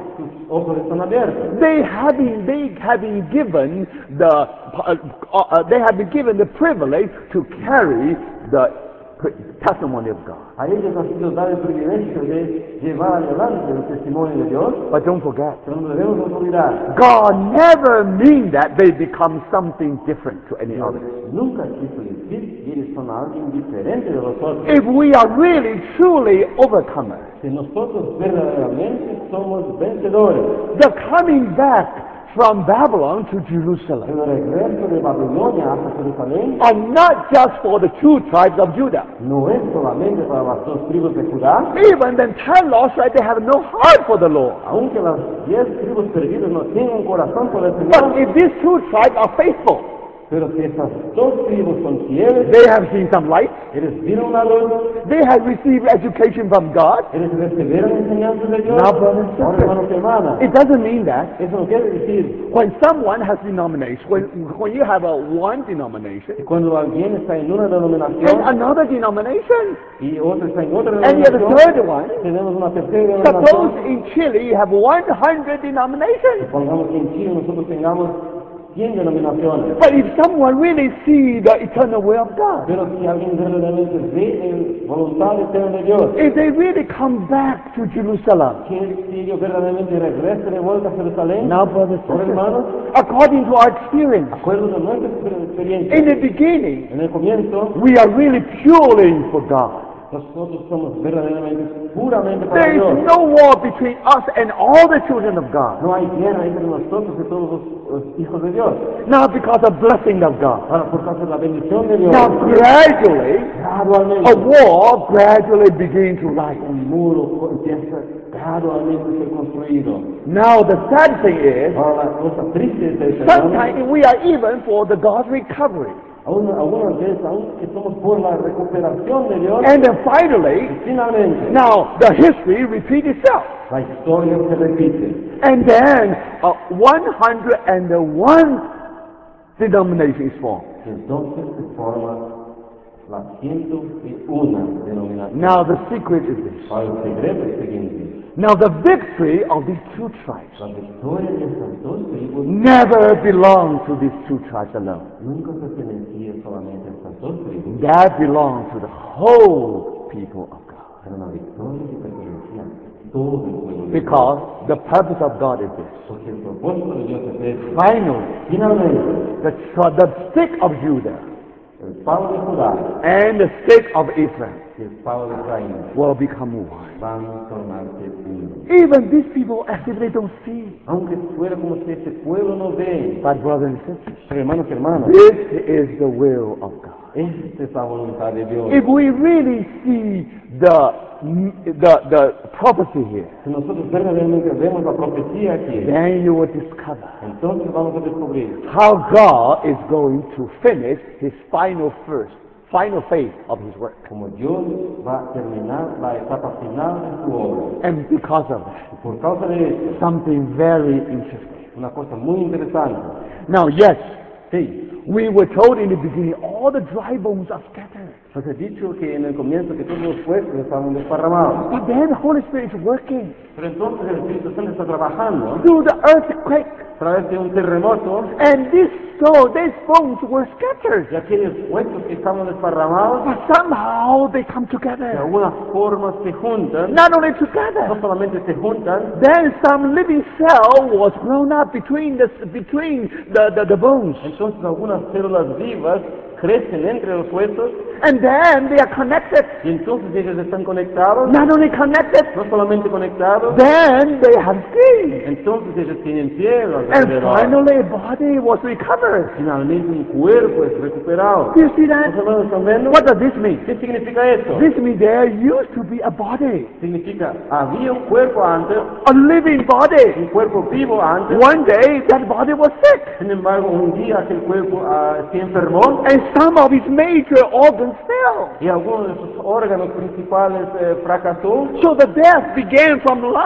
ojos están abiertos. They have been, they have been given the, uh, uh, they have been given the privilege to carry the testimony of God. A ellos ha sido dado el privilegio de llevar adelante el testimonio de Dios, But don't forget, pero no debemos olvidar. God never means that they become something different to any Dios other. nunca quiso decir que ellos son alguien diferente de nosotros. If we are really, truly overcomers, Que nosotros verdaderamente somos vencedores. the coming back from Babylon to Jerusalem El regreso de Babilonia hasta Jerusalén are not just for the two tribes of Judah. no es solamente para las dos tribus de Judá, Even the ten lost tribes, they have no heart for the Lord. aunque las diez tribus perdidas no tienen un corazón por el But Señor, if these two tribes are faithful, pero si esas dos tribus son fieles, they have seen some light, ellos vieron una luz, they have received education from God. ellos recibieron enseñanza de Dios. Now, brothers and Ahora, hermanos y sisters, hermanas, it doesn't mean that eso no quiere decir when someone has denomination, when, when you have a one denomination que cuando alguien está en una and denominación another denomination y otro está en otra and yet the denominación, third one, tenemos una tercera suppose denominación. in Chile you have one hundred denominations. Pongamos que en Chile nosotros tengamos cien denominaciones. But if someone really see the eternal will of God, Pero si alguien verdaderamente ve la voluntad eterna de Dios, if they really come back to Jerusalem, que si ellos verdaderamente regresen de vuelta a Jerusalén, now, brothers and ahora, hermanos, sisters, according to our experience, acuerdo de nuestra experiencia, in the beginning, en el comienzo, we are really purely for God. nosotros somos verdaderamente, puramente para There is Dios. no war between us and all the children of God. No hay guerra entre nosotros y todos los, los hijos de Dios. Now, because of blessing of God. Ahora, por causa de la bendición de Dios, Now, gradually, gradualmente, a war gradually begins to rise. un muro empieza gradualmente a ser construido. Now, the sad thing is, Ahora, la cosa triste es esta, hermanos, sometimes we are even for the God's recovery. aún- algunas veces, aún que somos por la recuperación de Dios, And then finally, y finalmente, now the history repeats itself. la historia se repite. And then uh, one hundred one denomination is formed. Entonces se forma la ciento y una denominación. Now the secret is this. Ahora, el secreto es el siguiente. Now the victory of these two tribes La victoria de estas dos tribus never belongs to these two tribes alone. nunca pertenecía solamente a estas dos tribus. That belongs to the whole people of God. Era una victoria que pertenecía a todo el pueblo de Dios. Because the purpose of God is this. Porque el propósito de Dios es este. Finally, Finalmente, the, tri- the stick of Judah el palo de Judá and the stick of Israel y el palo de Efraín will become one. van a tornarse uno. Even these people, as if they don't see. Aunque fuera como si este pueblo no ve, But brothers and sisters, pero hermanos y hermanas, this is the will of God. esta es la voluntad de Dios. If we really see the the the prophecy here, Si nosotros verdaderamente vemos la profecía aquí, then you will discover entonces vamos a descubrir how God is going to finish his final first, final phase of his work. como Dios va a terminar la etapa final de su obra. And because of that, Y por causa de esto, something very interesting. una cosa muy interesante. Now, yes, Sí, we were told in the beginning all the dry bones are scattered. nos he dicho que en el comienzo que todos los huesos estaban desparramados. But then the Holy Spirit is working Pero entonces el Espíritu Santo está trabajando through the earthquake. a través de un terremoto And these so these bones were scattered. y aquellos huesos que estaban desparramados But somehow they come de together. alguna forma se juntan, Not only no together. solamente se juntan, Then some living cell was grown up between the between the, the, the bones. entonces algunas células vivas crecen entre los huesos And then they are connected. y entonces ellos están conectados, Not only connected, no solamente conectados, then they have skin. entonces ellos tienen piel And alrededor. finally a body was recovered. Finalmente un cuerpo es recuperado. Do you see ¿Los that? hermanos están viendo? What does this mean? ¿Qué significa esto? This means there used to be a body, Significa, había un cuerpo antes, a living body. un cuerpo vivo antes, One day that body was sick, sin embargo un día aquel cuerpo ah, se enfermó and some of its major organs failed. y alguno de sus órganos principales eh, fracasó. So the death began from the lung.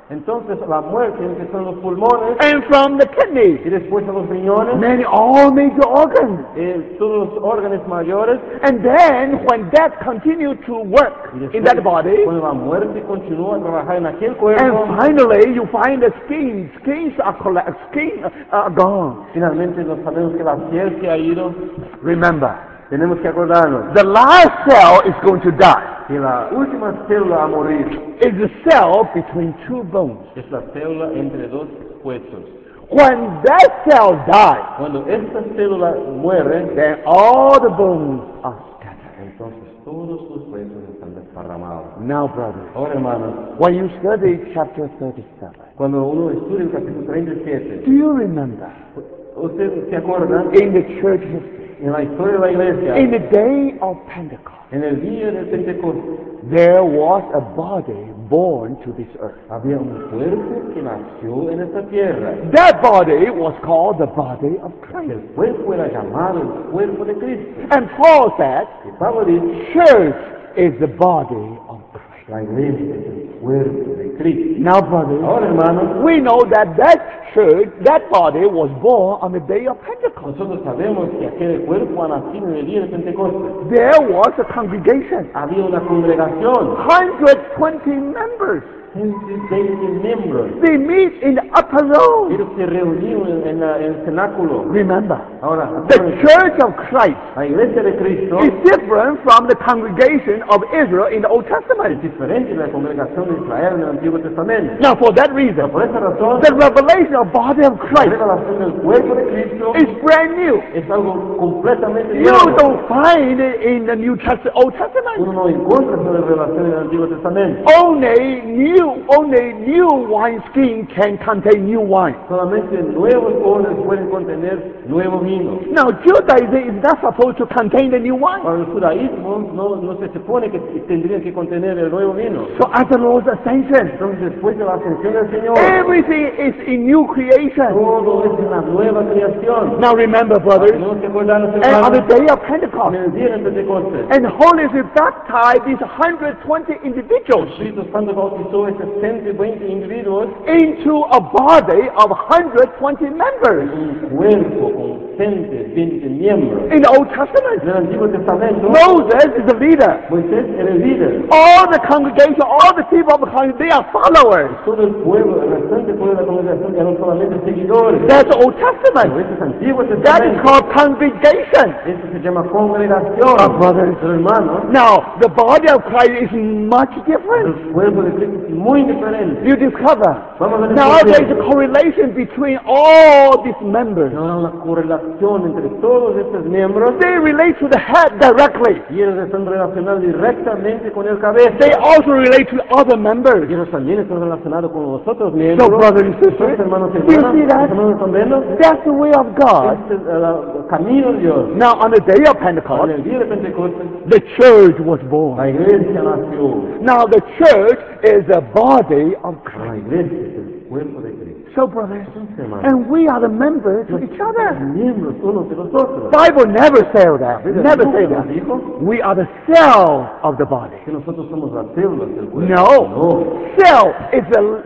Entonces la muerte empezó en los pulmones and from the kidneys, y después a los riñones, many all major organs. eh, todos los órganos mayores. And then when death continued to work Y in después, that body, cuando la muerte continúa a trabajar en aquel cuerpo, and finally you find the skin, skins are collect, skin are gone. finalmente nos sabemos que la piel se ha ido. Remember, Tenemos que acordarnos the last cell is going to die. que la última célula a morir Is the cell between two bones. es la célula entre dos huesos. When that cell dies, Cuando esta célula muere, then all the bones are scattered. entonces todos los huesos están desparramados. Now, brothers, Ahora, hermanos, when you study chapter thirty-seven, cuando uno estudia el capítulo treinta y siete, do you remember usted se acuerda in the church history, en la historia de la iglesia, in the day of Pentecost, en el día del Pentecostés, there was a body born to this earth. había un cuerpo que nació en esta tierra. That body was called the body of Christ. El cuerpo era llamado el cuerpo de Cristo. And Paul said, Y Pablo dice, church is the body of Christ. la iglesia es el cuerpo de Cristo. Now, brothers, Ahora, hermanos, we know that that church, that body was born on the day of Pentecost. nosotros sabemos que aquel cuerpo ha nacido en el día de Pentecostés. There was a congregation, Había una congregación, one hundred twenty members. ciento veinte miembros. They meet in the upper room. Ellos se reunieron en, en la- en el cenáculo. Remember, Ahora, the acuérdense, church of Christ la iglesia de Cristo is different from the congregation of Israel in the Old es Testament. diferente de la congregación de Israel en el Antiguo Testamento. Now, for that Pero reason, por esa razón, the revelation of body of la Christ revelación del cuerpo de Cristo is brand new. es algo completamente You nuevo. don't find it in the New Testament, Old Uno Testament. no encuentra esa revelación en el Antiguo Testamento. Only new, only new wineskin can contain new wine. Solamente nuevos odres pueden contener nuevo vino. Now, Judaism is not supposed to contain the new wine. Para el judaísmo no, no se supone que tendrían que contener el nuevo vino. So after the Lord's ascension, Entonces, después de la ascensión del Señor, everything is in new creation. todo es una nueva creación. Now remember, brothers, Tenemos que acordarnos, and on the hermanos, day of en Pentecost, el día de Pentecostés, and Holy Spirit baptized these one hundred twenty el individuals Espíritu Santo bautizó a estos ciento veinte individuos into a body of one hundred twenty members. en un cuerpo con ciento veinte miembros. In the Old En Testament, el Antiguo Testamento, Moses is the leader. Moisés era el líder. All the congregation, all the people of the congregation, they are followers. Todo el pueblo, el restante pueblo de la congregación eran solamente seguidores. That's the Old Pero Testament. este es Antiguo That is Testamento. called congregation. Esto se llama congregación. Ah, brothers. Pero hermanos, Now, the body of Christ is much different. el cuerpo de Cristo es muy diferente. You discover. Vamos a ver Now por qué. there is a correlation between all these members. No hay una correlación entre todos estos miembros They relate to the head directly. y ellos están relacionados directamente con el cabeza. They also relate to other members. Y ellos también están relacionados con los otros miembros. So, brothers and sisters, Entonces, hermanos y do you hermanas, see that? hermanos, ¿están viendo? That's the way of God. Este es el, el camino de Dios. Now, on the day of En Pentecost, el día de Pentecostés, the church was la born. iglesia nació. Now, the church is the body of Christ. La iglesia es el cuerpo de Cristo. So, brothers, Entonces, hermanos, and we are the members of each other. miembros unos de los otros. Bible never say that. Biblia Never nunca say nos that. dijo We are the cell of the body. que nosotros somos las células del cuerpo. No. No. Cell is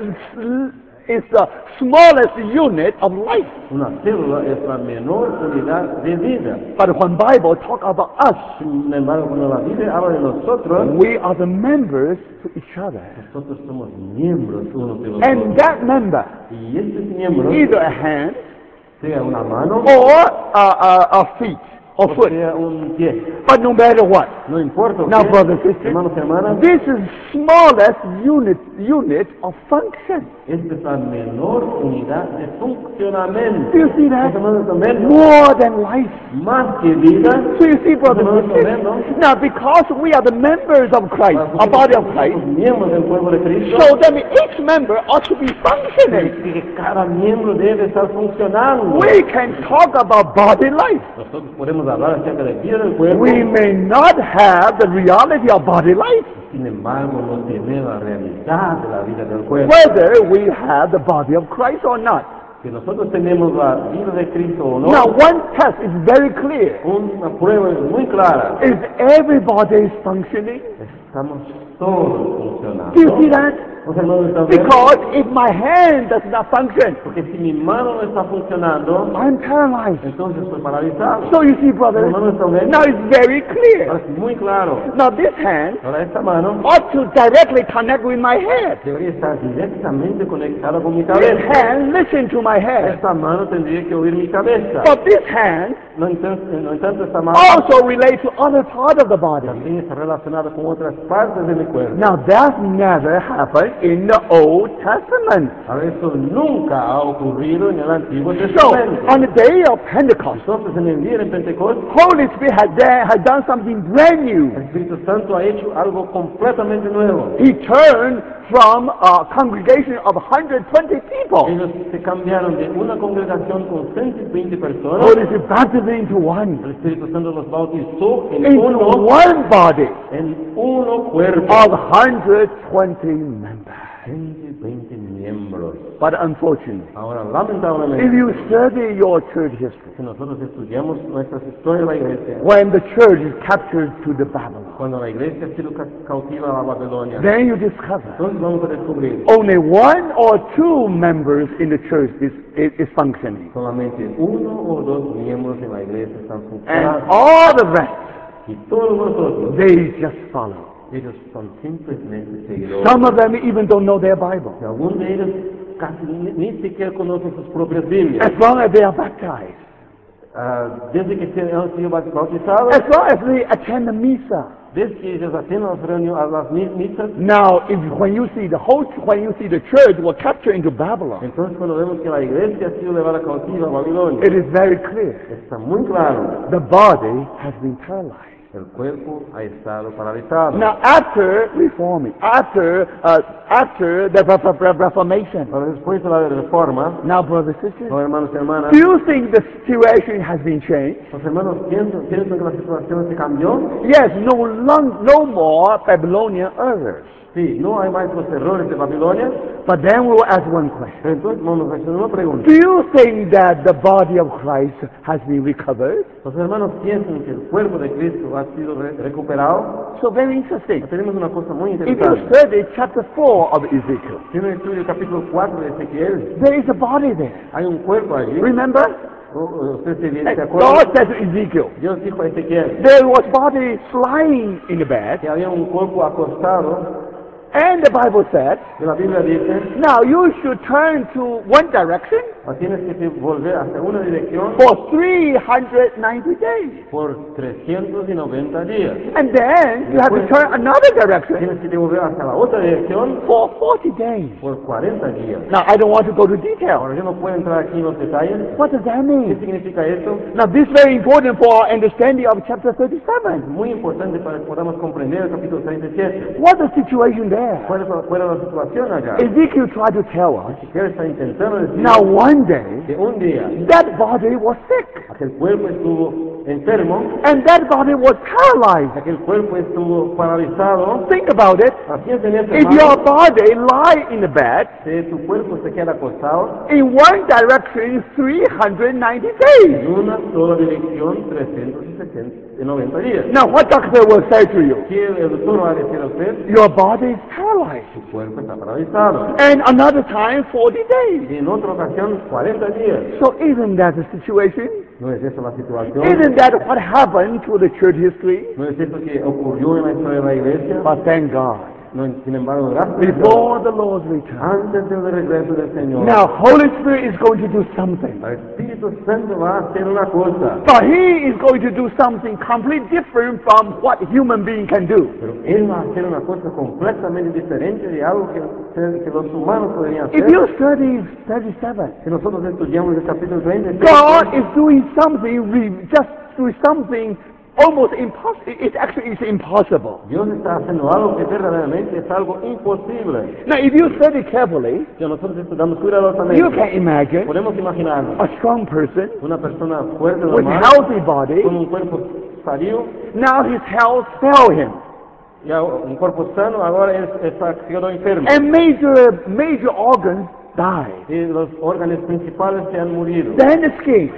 the is the smallest unit of life. Una célula es la menor unidad de vida. But when Bible talk about us, Sin embargo, cuando la Biblia habla de nosotros, we are the members to each other. nosotros somos miembros unos de los And otros. that member, Y estos miembros, either a hand sea una mano or a, a, a feet or o foot, sea un pie, but no matter what. no importa. Now, ¿qué? brothers and sisters, Hermanos y hermanas, this is smallest unit unit of function. esta es la menor unidad de funcionamiento. Do you see that? Hermanos, ¿están More than life. más que vida. So you see, brothers Hermanos, and ¿están sisters, now because we are the members of Christ, a body of Christ, Los miembros del pueblo de Cristo, so then each member ought to be functioning. que cada miembro debe estar funcionando. We can talk about body life. Nosotros podemos hablar acerca de vida del cuerpo, We may not have the reality of body life, sin embargo no tiene la realidad de la vida del cuerpo. whether we have the body of Christ or not. Que nosotros tenemos la vida de Cristo o no, Now, one test is very clear. una prueba es muy clara. Is everybody is functioning? Estamos todos funcionando. Do you see that? Los hermanos están viendo. Because if my hand does not function, Porque si mi mano no está funcionando, I'm paralyzed. entonces estoy paralizado. So you see, Los brothers, hermanos están viendo. now it's very clear. Ahora es muy claro. Now this hand Ahora esta mano ought to directly connect with my head. debería estar directamente conectada con mi This cabeza. hand listen to my head. Esta mano tendría que oír mi cabeza. But this hand No entanto, no entanto esta mano also relates to other part of the body. también está relacionada con otras partes de mi cuerpo. Now that never happened in the Old Testament. Ahora eso nunca ha ocurrido en el Antiguo So Testamento. on the day of Pentecost, Entonces en el día de Pentecostés, Holy Spirit had, done- had done something brand new. el Espíritu Santo ha hecho algo completamente nuevo. He turned from a congregation of one hundred twenty people. Ellos se cambiaron de una congregación con ciento veinte personas. Holy Spirit baptized into El one. Espíritu Santo los bautizó en Into uno, one body en uno cuerpo. of one hundred twenty members. ciento veinte miembros. But unfortunately, Ahora, if lamentablemente, you study your church history, si nosotros estudiamos nuestras historias de la iglesia, when the church is captured to the Babylon, cuando la iglesia ha sido ca- cautiva a Babilonia, then you discover entonces vamos a descubrir only one or two members in the church is, is, is functioning. solamente uno o dos miembros en la iglesia están And funcionando. all the rest, Y todos nosotros, they just follow. ellos son simplemente seguidores. Some of them even don't know their Bible. Y algunos de ellos casi ni, ni siquiera conocen sus propias Biblias. As long as they are baptized, Ah, desde que se han sido bautizados, as long as they attend the Misa. desde que ellos atienden las reuniones, a las mi- misas, Now, if when you see the whole, when you see the church were captured into Babylon, entonces cuando vemos que la iglesia ha sido llevada cautiva a Babilonia, it is very clear. está muy claro, The body has been paralyzed. el cuerpo ha estado paralizado. Now, after reforming, after uh, after the Re- Re- Reformation, Ahora, después de la reforma, now, brothers and sisters, los hermanos y hermanas, do you think the situation has been changed? los hermanos piensan, piensan que la situación se cambió. Yes, no long, no more Babylonian errors. Sí, no hay más los errores de Babilonia. But then we will ask one question. Pero entonces vamos a hacer una pregunta. Do you think that the body of Christ has been recovered? Los hermanos piensan que el cuerpo de Cristo ha sido re- recuperado. So very interesting. Tenemos una cosa muy If you interesante. study chapter four of Ezekiel, Si uno estudia el capítulo cuatro de Ezequiel, there is a body there. hay un cuerpo allí. Remember? O- o- ¿Usted se, se And acuerda? God said to Ezekiel, Dios dijo a Ezequiel there was body lying in the bed, que había un cuerpo acostado. and the Bible said, Y la Biblia dice, now you should turn to one direction "Ah, tienes que volver hacia una dirección for three hundred ninety days. por trescientos noventa días. And then you have to turn another direction Tienes que volver hacia la otra dirección for forty days. por cuarenta días. Now, I don't want to go to detail. Ahora yo no puedo entrar aquí en los detalles. What does that ¿Qué mean? significa esto? Now, this is very important for our understanding of chapter Es thirty-seven. muy importante para que podamos comprender el capítulo treinta y siete. What's the situation there? ¿Cuál es, la- cuál es la situación allá? Ezekiel tried to tell us, Ezequiel está intentando decir now one day, que un día that body was sick, aquel cuerpo estuvo enfermo, and that body was paralyzed. aquel cuerpo estuvo paralizado. Think about it. Así es en este If your hermano, body lie in the bed, si tu cuerpo se queda acostado in one direction three hundred ninety days. en una sola dirección trescientos noventa días. Now, what doctor will say to you? ¿Qué el doctor va a decir a usted? Your body is paralyzed. Su cuerpo está paralizado. And another time, forty days. Y en otra ocasión, cuarenta días. So isn't that the situation? ¿No es esa la situación? Isn't that what happened to the church history? ¿No es eso que ocurrió en la historia de la iglesia? But thank God, No, sin embargo, gracias a Dios, before the Lord's return, antes del regreso del Señor, now Holy Spirit is going to do something. el Espíritu Santo va a hacer una cosa, But He is going to do something completely different from what human being can do. pero Él va a hacer una cosa completamente diferente de algo que, que los humanos podrían If hacer. you study thirty-seven, Si nosotros estudiamos el capítulo treinta, God is doing something, re- just doing something almost impossible. It actually is impossible. Dios está haciendo algo que verdaderamente es algo imposible. Now, if you study carefully, Si nosotros estudiamos you cuidadosamente, can imagine podemos imaginarnos a strong person una persona fuerte, with normal, healthy body. con un cuerpo sadio, Now his health failed him, y a- un cuerpo sano, ahora es, está, quedó enfermo. and major major organs died. Y los órganos principales se han murido. Then the skin,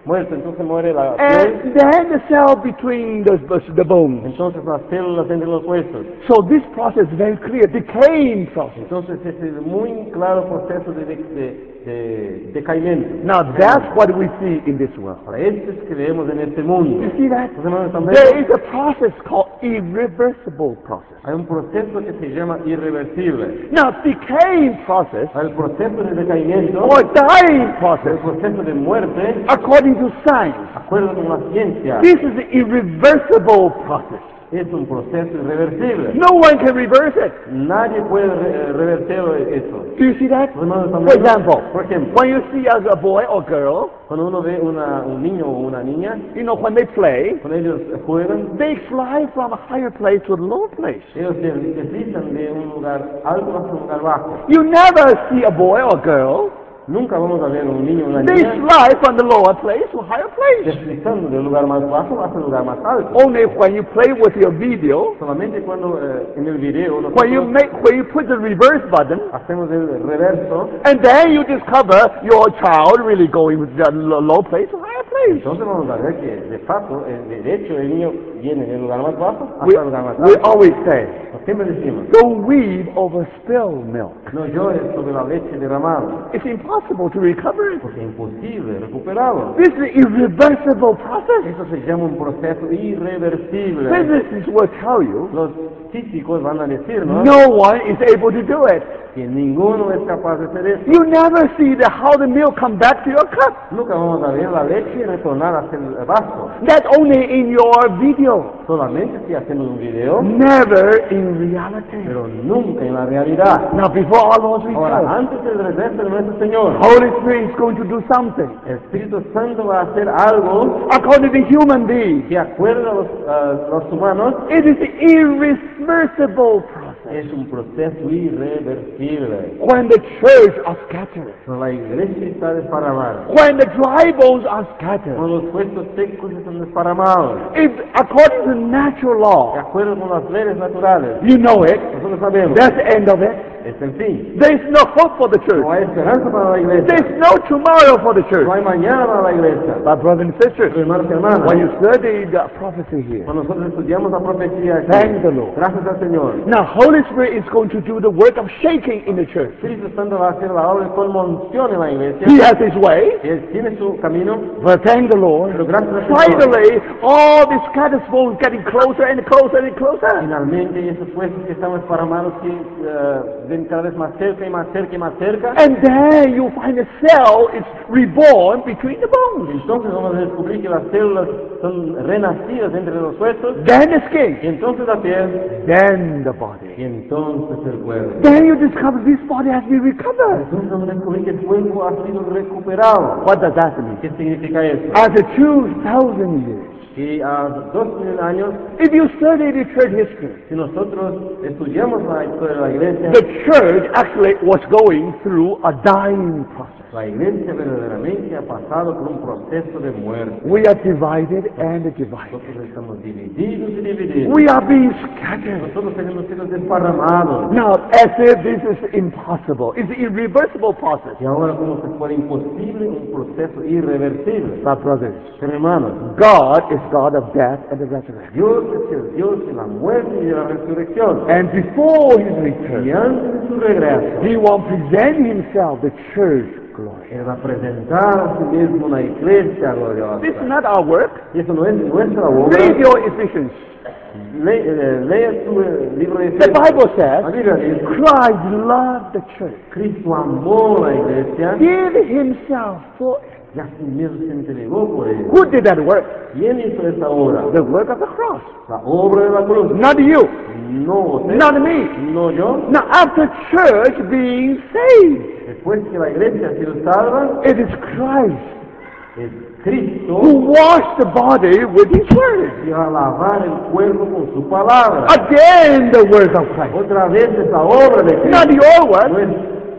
muerto, entonces muere la piel, and then the cell between the, the bones. entonces las células entre los huesos. So this process is very clear, decaying process. Entonces ese es muy claro proceso de, de, de, de decaimiento. Now that's what we see in this world. Ahora, esto es que vemos en este mundo. You see that? ¿Los hermanos están There viendo? is a process called irreversible process. Hay un proceso que se llama irreversible. Now decaying process El proceso de decaimiento, or dying el process, proceso de muerte, according to science, de acuerdo con la ciencia, this is the irreversible process. es un proceso irreversible. No one can reverse it. Nadie puede re- revertir eso. Do you see that? Los hermanos están For viendo? example, Por ejemplo, when you see a, a boy or girl, cuando uno ve una, un niño o una niña, you know, when they play, cuando ellos juegan, they fly from a higher place to a lower place. ellos se deslizan de un lugar alto hacia un lugar bajo. You never see a boy or girl, Nunca vamos a ver un niño o una they niña fly from the lower place to a higher place. deslizando del lugar más bajo hacia el lugar más alto. Only when you play with your video, Solamente cuando eh, en el video when you nosotros make, when you put the reverse button, hacemos el reverso, and then you discover your child really going with the lo- low place to higher place. entonces vamos a ver que de facto, eh, de hecho, el niño viene del lugar más bajo hasta We, el lugar más we alto. always say, Siempre decimos, don't weep over spilled milk. no llores sobre la leche derramada, It's impossible to recover it. porque es imposible recuperarlo. This is an irreversible process. Eso se llama un proceso irreversible. Physicists will tell you Los físicos van a decirnos no one is able to do it. que ninguno es capaz de hacer eso. You never see the, how the milk come back to your cup. Nunca vamos a ver la leche retornar hacia el vaso. That's only in your video. Solamente si hacemos un video, Never in reality. pero nunca en la realidad. Now before our Lord's Ahora, return, antes del regreso de nuestro Señor, Holy Spirit is going to do something el Espíritu Santo va a hacer algo according to human beings. que acuerda a los, a los humanos. It is irreversible process. Es un proceso irreversible. When the church are scattered, Cuando la iglesia está desparramada, when the dry bones are scattered, cuando los huesos secos están desparramados, if according to natural de law, acuerdo con las leyes naturales, you know it, nosotros sabemos, that's the end of it. es el fin. There is no hope for the church. No hay esperanza para la iglesia. There's no tomorrow for the church. No hay mañana para la iglesia. My brothers and sisters, Pero hermanos y hermanas, when you study the prophecy here, cuando nosotros estudiamos la profecía aquí, thank the Lord. gracias al Señor, Now, Holy Spirit is going to do the work of shaking in the church. el Espíritu Santo va a hacer la obra de conmoción en la iglesia. He has his way, Él tiene su camino, but thank the Lord. pero gracias al Señor, Finally, all these scattered souls getting closer and closer and closer. finalmente esos huesos que están desparramados que eh, ven cada vez más cerca y más cerca y más cerca. And then you find a cell is reborn between the bones. Entonces vamos a descubrir que las células son renacidas entre los huesos, Then the y skin. entonces la piel, Then the y body. entonces el cuerpo. Then you discover this body has been recovered. Entonces vamos a descubrir que el cuerpo ha sido recuperado. What does that mean? ¿Qué significa eso? After two thousand years, Que a dos mil años, if you study the church history, si nosotros estudiamos la historia de la iglesia, the church actually was going through a dying process. la iglesia verdaderamente ha pasado por un proceso de muerte. We are divided and divided. Nosotros estamos divididos y divididos. We are being scattered. Nosotros tenemos sido desparramados. Now, as if this is impossible, it's an irreversible process. Y ahora como si fuera imposible, un proceso irreversible. My brothers, Pero hermanos, God is God of death and the resurrection. Dios es el Dios de la muerte y de la resurrección. And before his Y return, antes de su regreso, he will present himself, the church, glory. Él va a presentar a sí mismo una iglesia gloriosa. This is not our work. Y eso no es nuestra obra. Read your Ephesians. Le, eh, lea tu eh, libro de The Bible says, La Biblia dice, Christ loved the church. Cristo amó la iglesia Give himself for it. y a sí mismo se entregó por ella. Who did that work? ¿Quién hizo esa obra? The work of the cross. La obra de la cruz. Not you. No usted, Not me. no yo. Now, after church being saved, Después que la iglesia ha sido salva, it is Christ es Cristo who washed the body with his word. que va a lavar el cuerpo con su palabra. Again, the work of Christ. Otra vez es la obra de Cristo. Not your No work. es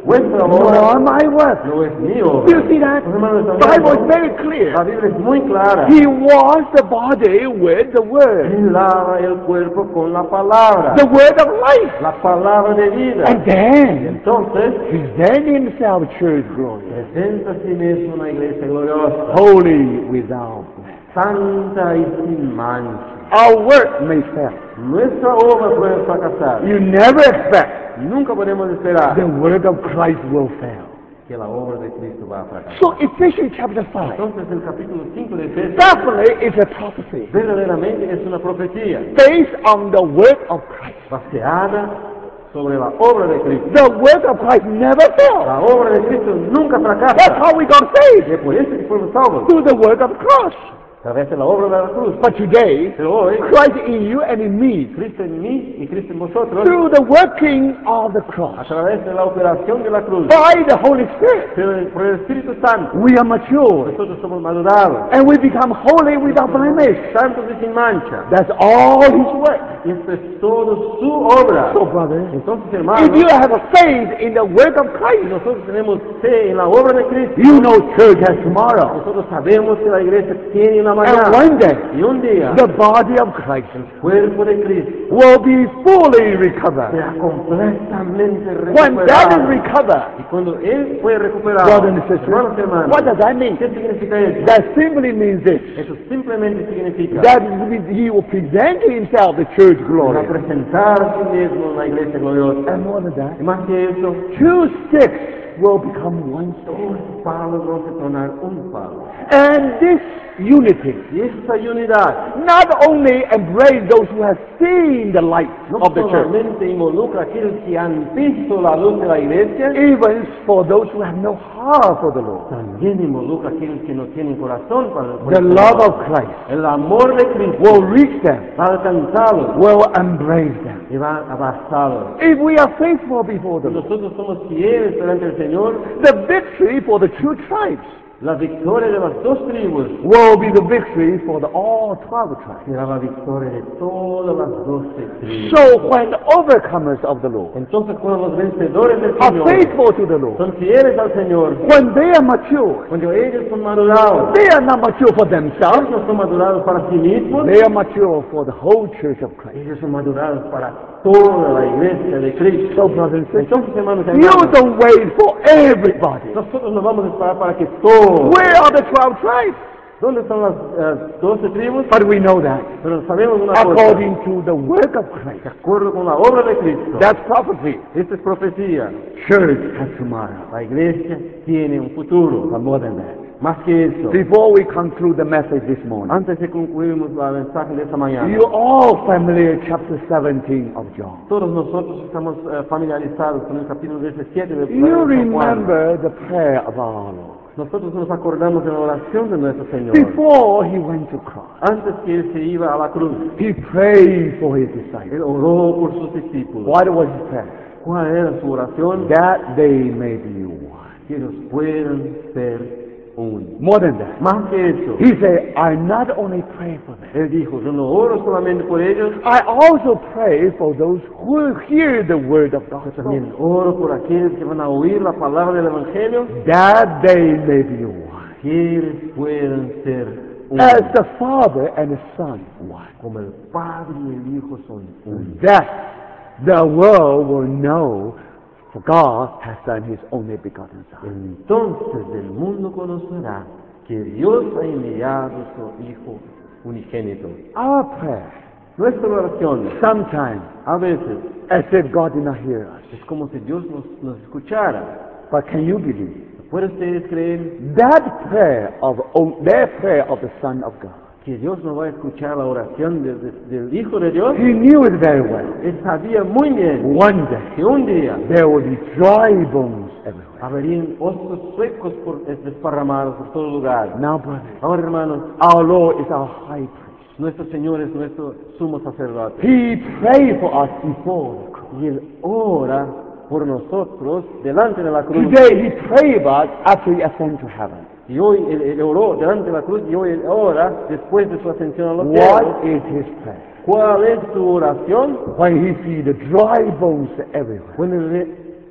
vuestra nor obra my work. no es mi obra. Do you see that? Los hermanos The están Bible is viendo, very clear. la Biblia es muy clara. He washed the body with the word, Él lava el cuerpo con la palabra, the word of life. la palabra de vida. And Y then, entonces present himself church glory, presenta a sí mismo una iglesia gloriosa, holy without blame. santa y sin mancha. Our work may fail. Nuestra obra puede fracasar. You never expect Nunca podemos esperar the word of Christ will fail. que la obra de Cristo va a fracasar. So Ephesians chapter five Entonces el capítulo cinco de Efesios definitely is a prophecy verdaderamente es una profecía based on the word of Christ. baseada sobre la obra de Cristo. The word of Christ never fails. La obra de Cristo nunca That's fracasa. how we got Y saved, es por eso que fuimos salvos, through the word of cross. a través de la obra de la cruz. But today, Pero hoy, Christ in you and in me, Cristo en mí y Cristo en vosotros, through the working of the a cross, través de la operación de la cruz, by the Holy Spirit, pero por el Espíritu Santo, we are mature nosotros somos madurados, and we become holy without blemish. santos y sin mancha. That's all His work. Y esto es todo su obra. So, brothers, Entonces, if hermanos, you have a faith in the word of si Christ, nosotros tenemos fe en la obra de Cristo, you know church has tomorrow. nosotros sabemos que la iglesia tiene una And mañana. one day, Y un día, the body of Christ el cuerpo de Cristo will be fully recovered. será completamente When that is recuperado. recovered, Y cuando Él fue recuperado, brothers and sisters, hermanos y hermanas, what does that mean? ¿qué significa eso? That simply means this, Eso simplemente significa that He will present to Himself the church va a glory. presentar a sí mismo una iglesia gloriosa. And more than that, Y más que eso, two sticks will become one stick. dos palos van a tornar un palo. And this unity Y esta unidad not only embrace those who have seen the light no of the church, solamente involucra a aquellos que han visto la luz de la iglesia, even for those who have no heart for the Lord. también involucra a aquellos que no tienen corazón para por The el love Señor. of Christ El amor de Cristo will reach them, va a alcanzarlos will embrace them. y va a abrazarlos. If we are faithful before the Si Lord, nosotros somos fieles delante del Señor, the victory for the two tribes la victoria de las dos tribus will be the victory for the all twelve tribes. será la victoria de todas las doce tribus. So when the overcomers of the Lord Entonces, cuando los vencedores del are Señor faithful to the Lord, son fieles al Señor, when they are mature, cuando ellos son madurados, they are not mature for ellos themselves, no son madurados para sí mismos, they are mature for the whole church of Christ. ellos son madurados para toda la iglesia de Cristo. So, brothers and sisters, Entonces, hermanos y you hermanas, don't wait for everybody. nosotros no vamos a esperar para que todos. Where are the twelve tribes? ¿Dónde están las eh, doce tribus? But we know that Pero sabemos una cosa, according to the work of Christ, de acuerdo con la obra de Cristo, that's prophecy. esta es profecía. Church has tomorrow. La iglesia tiene un futuro. But more than that, Más que eso, before we conclude the message this morning, antes de concluirmos la mensaje de esta mañana, you all familiar chapter seventeen of John. todos nosotros estamos eh, familiarizados con el capítulo diecisiete de You de San Juan. remember the prayer of our Lord Nosotros nos acordamos de la oración de nuestro Señor. before He went to cross. Antes que Él se iba a la cruz, He prayed for His Él disciples. oró por sus discípulos. What was His prayer? ¿Cuál era su oración? That they may be one. Que ellos puedan ser uno. More than that, Más que eso, He said, I not only pray for them, Él dijo, yo no oro solamente por ellos, I also pray for those who hear the word of God, yo también oro por aquellos que van a oír la palabra del Evangelio, that they may be one. que ellos puedan ser uno. As the Father and the Son one. Como el Padre y el Hijo son uno. That the world will know for God has done His only begotten Son. Entonces el mundo conocerá que Dios ha enviado su Hijo unigénito. Our prayer, Nuestra oración, sometimes, a veces, as if God did not hear us. es como si Dios nos, nos escuchara. But can you believe? ¿Pueden ustedes creer That prayer of, their prayer of the Son of God. que Dios no va a escuchar la oración de- de- del Hijo de Dios? He knew it very well. Él sabía muy bien One day, que un día there will be dry bones everywhere. habrían ostos suecos por, eh, desparramados por todo lugar. Now, brothers, Ahora, hermanos, our Lord is our high priest. nuestro Señor es nuestro sumo sacerdote. He prayed for us before the cross. Y Él ora por nosotros delante de la cruz. Today, He prayed for us after He ascended to heaven. Y hoy Él, Él oró delante de la cruz y hoy Él ora después de su ascensión a los cielos. What is His prayer? ¿Cuál es su oración? When He sees the dry bones everywhere. Cuando Él ve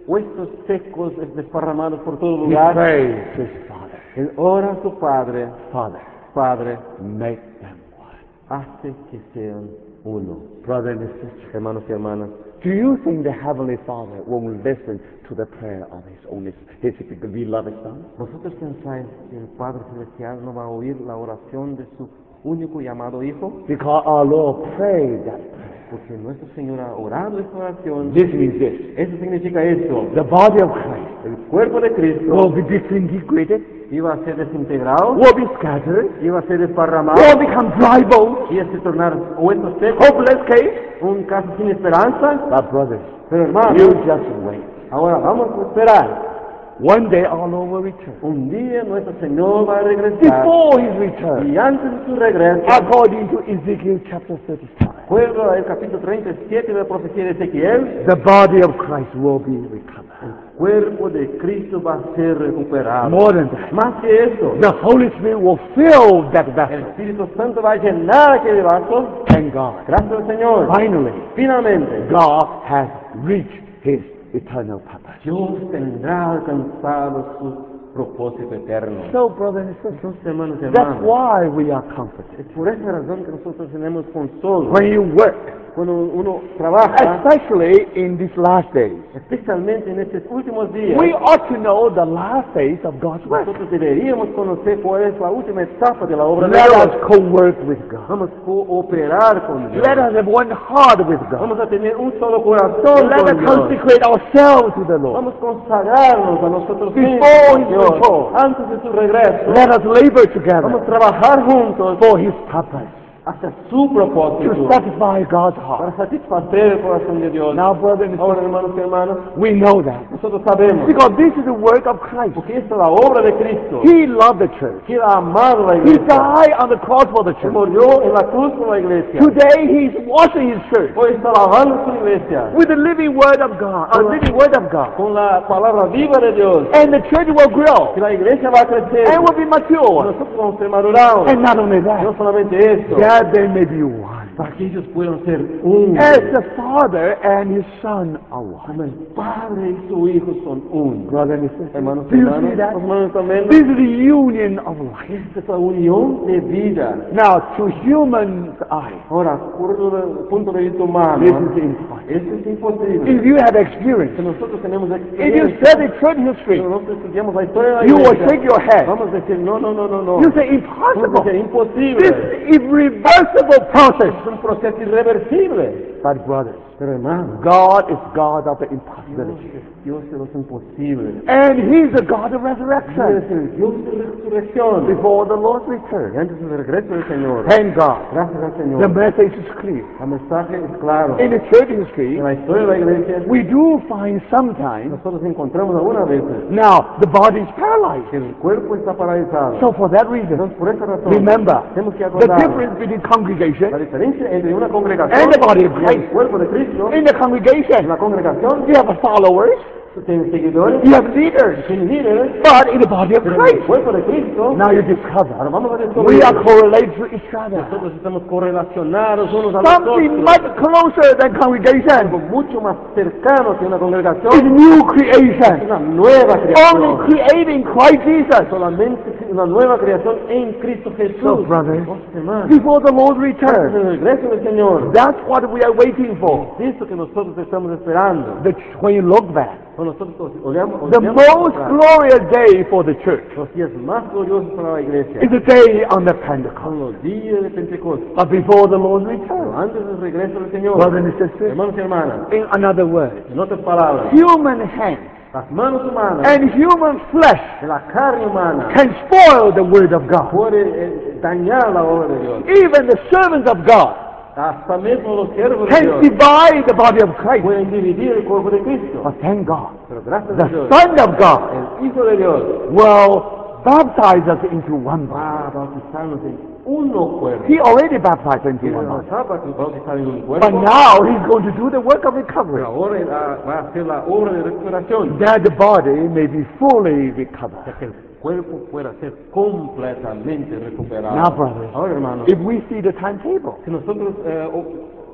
huesos secos desparramados por todo He lugar. prays to his Father, Él ora a su Padre, Father, Padre, make them one. hace que sean uno. Brothers and sisters, Hermanos y hermanas, do you think the Heavenly Father won't listen to the prayer of his only, his beloved Son? ¿vosotros pensáis que el Padre Celestial no va a oír la oración de su único y amado Hijo? Because our Lord prayed that prayer. Porque nuestro Señor ha orado esta oración. This means this. Eso significa esto. The body of Christ El cuerpo de Cristo will be disintegrated, iba a ser desintegrado, will be scattered, iba a ser desparramado, will become dry bones, iba a se tornar huesos secos, hopeless case. un caso sin esperanza. But brothers, Pero hermanos, you just wait. ahora vamos a esperar. One day our Lord will return. Un día nuestro Señor va a regresar. Before his return, Y antes de su regreso, according to Ezekiel chapter thirty-five, acuerdo al capítulo treinta y siete de la profecía de Ezequiel, the body of Christ will be recovered. el cuerpo de Cristo va a ser recuperado. More than that, Más que eso, the Holy Spirit will fill that el vessel. Espíritu Santo va a llenar aquel vaso. Thank God. Gracias al Señor. Finally, Finalmente, God has reached his eternal purpose. Dios tendrá alcanzado su propósito eterno. So, brothers and sisters, Entonces, hermanos y that's hermanas, why we are comforted. es por esa razón que nosotros tenemos consolo. When you work, Cuando uno trabaja, especially in these last days, especialmente en estos últimos días, we ought to know the last phase of God's work. nosotros deberíamos conocer cuál es la última etapa de la obra de Let us Dios. co-work with God. Vamos a cooperar con Dios. Let us have one heart with God. Vamos a tener un solo corazón Let us con Dios. consecrate ourselves to the Lord. Vamos a consagrarnos a nosotros mismos Before con his Dios. return. Antes de su regreso, Let us labor vamos a together trabajar juntos for his purpose, hacia su propósito, to satisfy God's para heart. satisfacer el corazón de Dios. Now, brothers and Ahora, sisters, hermanos y hermanas, we know that. nosotros sabemos, Because this is the work of Christ. porque esta es la obra de Cristo. He loved the church. Él ha amado la He iglesia. died on the cross for the Él church. murió en la cruz por la iglesia. Today he's washing his church Hoy está lavando su iglesia with the living word of God, a living word of God. con la palabra viva de Dios. And the church will grow Que la iglesia va a crecer. and will be Y mature. nosotros vamos a ser madurados. And not only No that, solamente eso, that they may be one. para que ellos puedan ser uno. As the Father and his Son are one. Como el Padre y su Hijo son uno. Brothers and sisters, Hermanos y do you hermanas, see that? los hermanos también. This is the union of life. Esta es la unión de vida. Now, to human's eye, Ahora, por el punto de vista humano, this is impossible. esto es imposible. If you have Que experience, nosotros tenemos if you experiencia. study church history, Pero nosotros estudiamos la historia de la you will iglesia. shake your head. Vamos a decir, no, no, no, no, no. You say Vamos a decir, impossible. imposible. This is irreversible process. Es un proceso irreversible. But brothers, Pero hermano, God is God of the Dios impossibility. es Dios de los imposibles. And He's the God of Dios resurrection. es el Dios de resurrección. Before the Lord's Y return. antes del regreso del Señor, Thank God. gracias al The Señor, message is clear. el mensaje es claro. In the church history, En la historia de la iglesia, we do find sometimes, nosotros encontramos algunas veces now, the body is paralyzed. que el cuerpo está paralizado. So for that reason, Entonces, por esa razón, remember, tenemos que the acordar difference between la congregation diferencia entre una congregación and the body of y el Christ. cuerpo de Cristo. In the En congregation, la congregación, you have followers, tienen seguidores, you have leaders, tienen líderes, but in the body of pero en el Christ, cuerpo de Cristo, now you ahora discover vamos a we descubrir are correlated to each other. nosotros estamos correlacionados unos a los Something otros. much closer than Algo congregation mucho más cercano que una is congregación, new es creation, una nueva only creación. creating Christ Jesus. Solamente una nueva creación en Cristo So, Jesús. brothers, Oh, hermanos, before the Lord's antes return, del regreso del Señor, that's what we are waiting for. es esto que nosotros estamos esperando. The, when you look back, Cuando nosotros oleamos, the oleamos most atrás, glorious day for the church los días más gloriosos para la iglesia is the day on the son Pentecost. los días de Pentecostés. But before the Lord's Pero return, antes del regreso del Señor, brothers and sisters, hermanos y hermanas, in another word, en otras palabras, human hands las manos humanas and human flesh de la carne humana can spoil the word of God. puede eh, dañar la obra de Dios. Even the servants of God Hasta mismo los siervos de can Dios divide the body of Christ. pueden dividir el cuerpo de Cristo. But thank God, Pero gracias a the Dios, Son of God el Hijo de Dios will baptize us into one body. va a bautizarnos en uno cuerpo. He already baptized into Él one nos body. va a bautizar en un But cuerpo, now he's going to do the work of pero recovery, ahora él va va a hacer la obra de recuperación, that the body may be fully recovered. para que el cuerpo pueda ser completamente recuperado. Now, brothers, Ahora, hermanos, if we see the timetable, si nosotros eh, o-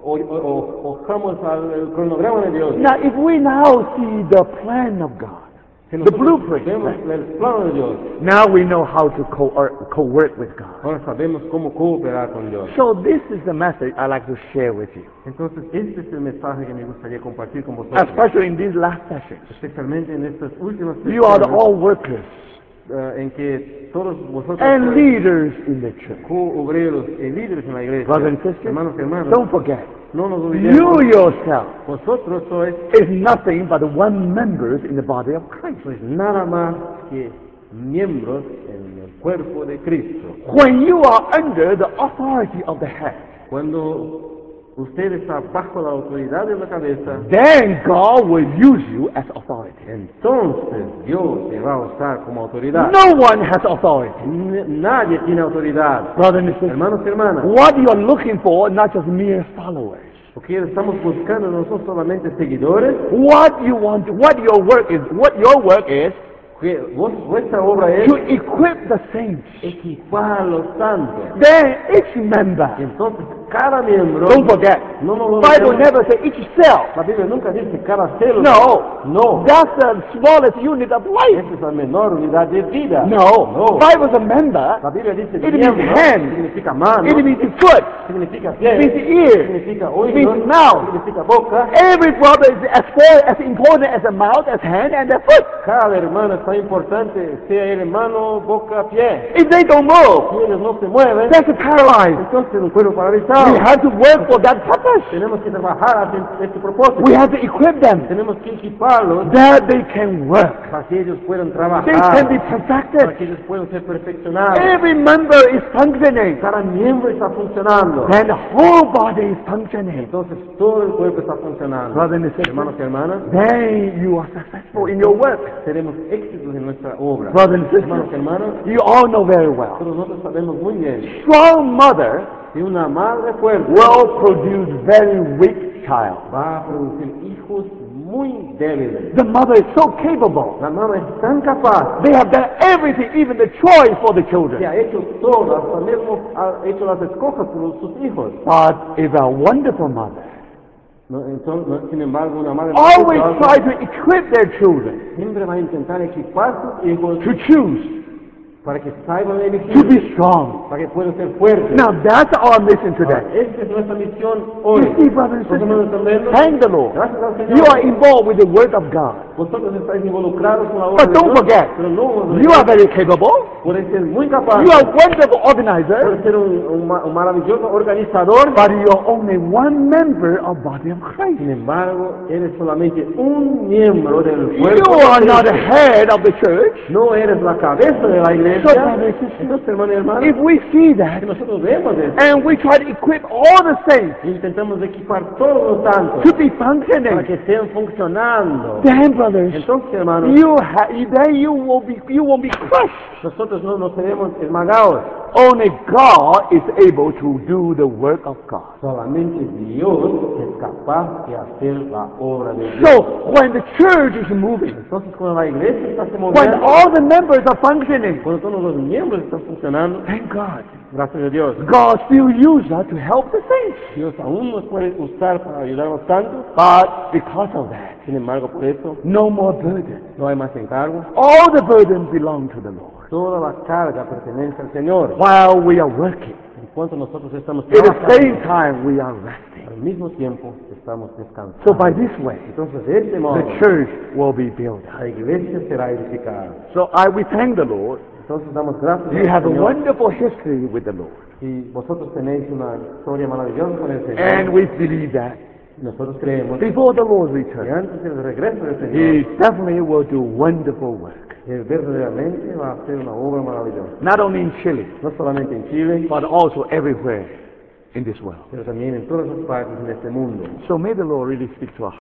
o, o- ojamos al cronograma de Dios. Now, if we now see the plan of God, Si the nosotros blueprint, vemos el plano de Dios, now we know how to co- or co-work with God. ahora sabemos cómo cooperar con Dios. So this is the message I like to share with you, Entonces, este es el mensaje que me gustaría compartir con vosotros, especially in these last sessions. especialmente en estas últimas You are the sesiones, all workers eh, en que todos vosotros and sois leaders in the church. co-obreros y líderes en la iglesia. Brothers and sisters, Hermanos y hermanas, don't forget, no nos you olvidemos, yourself vosotros sois, is nothing but one members in the body of Christ. sois nada más que miembros en el cuerpo de Cristo. When you are under the authority of the head, Cuando usted está bajo la autoridad de la cabeza, then God will use you as authority. entonces Dios te va a usar como autoridad. No one has authority. N- Nadie tiene autoridad. Brothers and sisters, Hermanos y hermanas, what you are looking for, not just mere followers. porque estamos buscando no son solamente seguidores, What you want, what your work is, what your work is, que vos- vuestra obra es to equip the saints. equipar a los santos. Then each member, Y entonces cada miembro, don't forget, no nos lo Bible olvidemos, never say each cell. la Biblia nunca dice cada célula. No, No, that's the smallest unit of life. esa es la menor unidad de vida. No, no. Bible's a member. La Biblia dice It means miembro, hand. significa mano, It means foot. significa It pie, means ear. significa It oído, means mouth. significa boca. Every brother is as, far, as important as the mouth, as hand, and the foot. Cada hermano es tan importante, sea él mano, boca, pie. If they don't move, Si ellos no se mueven, that's paralyzed. entonces un cuerpo We paralizado. have to work for that purpose. Tenemos que trabajar hacia este propósito. We have to equip them Tenemos que equiparlos that they can work. para que ellos puedan They trabajar, can be para perfected. que ellos puedan ser perfeccionados. Every member is functioning. Cada miembro está funcionando. Then the whole body is functioning. Entonces todo el cuerpo está funcionando. Brothers and sisters, Hermanos y hermanas, then you are successful in your work. tenemos éxitos en nuestra obra. Brothers and Hermanos y sisters, hermanas, you all know very well. todos nosotros sabemos muy bien Strong mother que una madre fuerte will produce very weak child. va a producir hijos muy débiles. The mother is so capable. La madre es tan capaz They have done everything, even the choice for the que children. ha hecho todo, hasta mismo ha hecho las escojas por sus hijos. But if a wonderful mother No, entonces, no, sin embargo, una madre always muy try capaz to equip their children siempre va a intentar equipar sus hijos to choose, para que saiban to elegir, be strong. para que puedan ser fuertes. Now that's our mission Ahora, today. esta es nuestra misión hoy. You see, brothers and ¿Podemos sisters, entenderlo? thank the Lord. Gracias al Señor. You are involved with the Word of God. Vosotros estáis involucrados con la obra But de don't Dios, forget, pero no os you are olvidéis, very capable. puedes ser muy capaz, You are a wonderful organizer. puedes ser un, un ma- un maravilloso organizador, But you're only one member of body of Christ. sin embargo, eres solamente un miembro del You cuerpo de are not the Cristo. head of the church. No eres la cabeza de la So, iglesia. brothers and sisters, Entonces, hermano y hermana, if we see that si nosotros vemos eso, and we try to equip all the saints intentamos equipar todos los santos to be para functioning, que estén funcionando, then, brothers, entonces, hermanos, you ha- then you will be you will be crushed. nosotros no nos seremos esmagados. Only God is able to do the work of God. Solamente Dios es capaz de hacer la obra de Dios. So when the church is moving, Entonces, cuando la iglesia está se when moviendo, all the members are functioning, cuando todos los miembros están funcionando, thank God, gracias a Dios, God still uses us to help the saints. Dios aún nos puede usar para ayudar a los santos. But because of that, Sin embargo, por eso no more burden. no hay más encargo. All the burden belong to the Lord. Toda la carga pertenece al Señor. While we are working, En cuanto nosotros estamos at the trabajando, same time we are resting. al mismo tiempo estamos descansando. So by this way, Entonces, de este modo, the church will be built up. la iglesia será edificada. So I we thank the Lord. Entonces, damos gracias You al have a Señor. wonderful history with the Lord. Y vosotros tenéis una historia maravillosa con el Señor. And we believe that Nosotros creemos que before the Lord returns, antes del regreso del He Señor, definitely will do wonderful work. Él verdaderamente va a hacer una obra maravillosa. Not only in Chile, No solamente en Chile, but also everywhere in this world. pero también en todas las partes en este mundo. So may the Lord really speak to our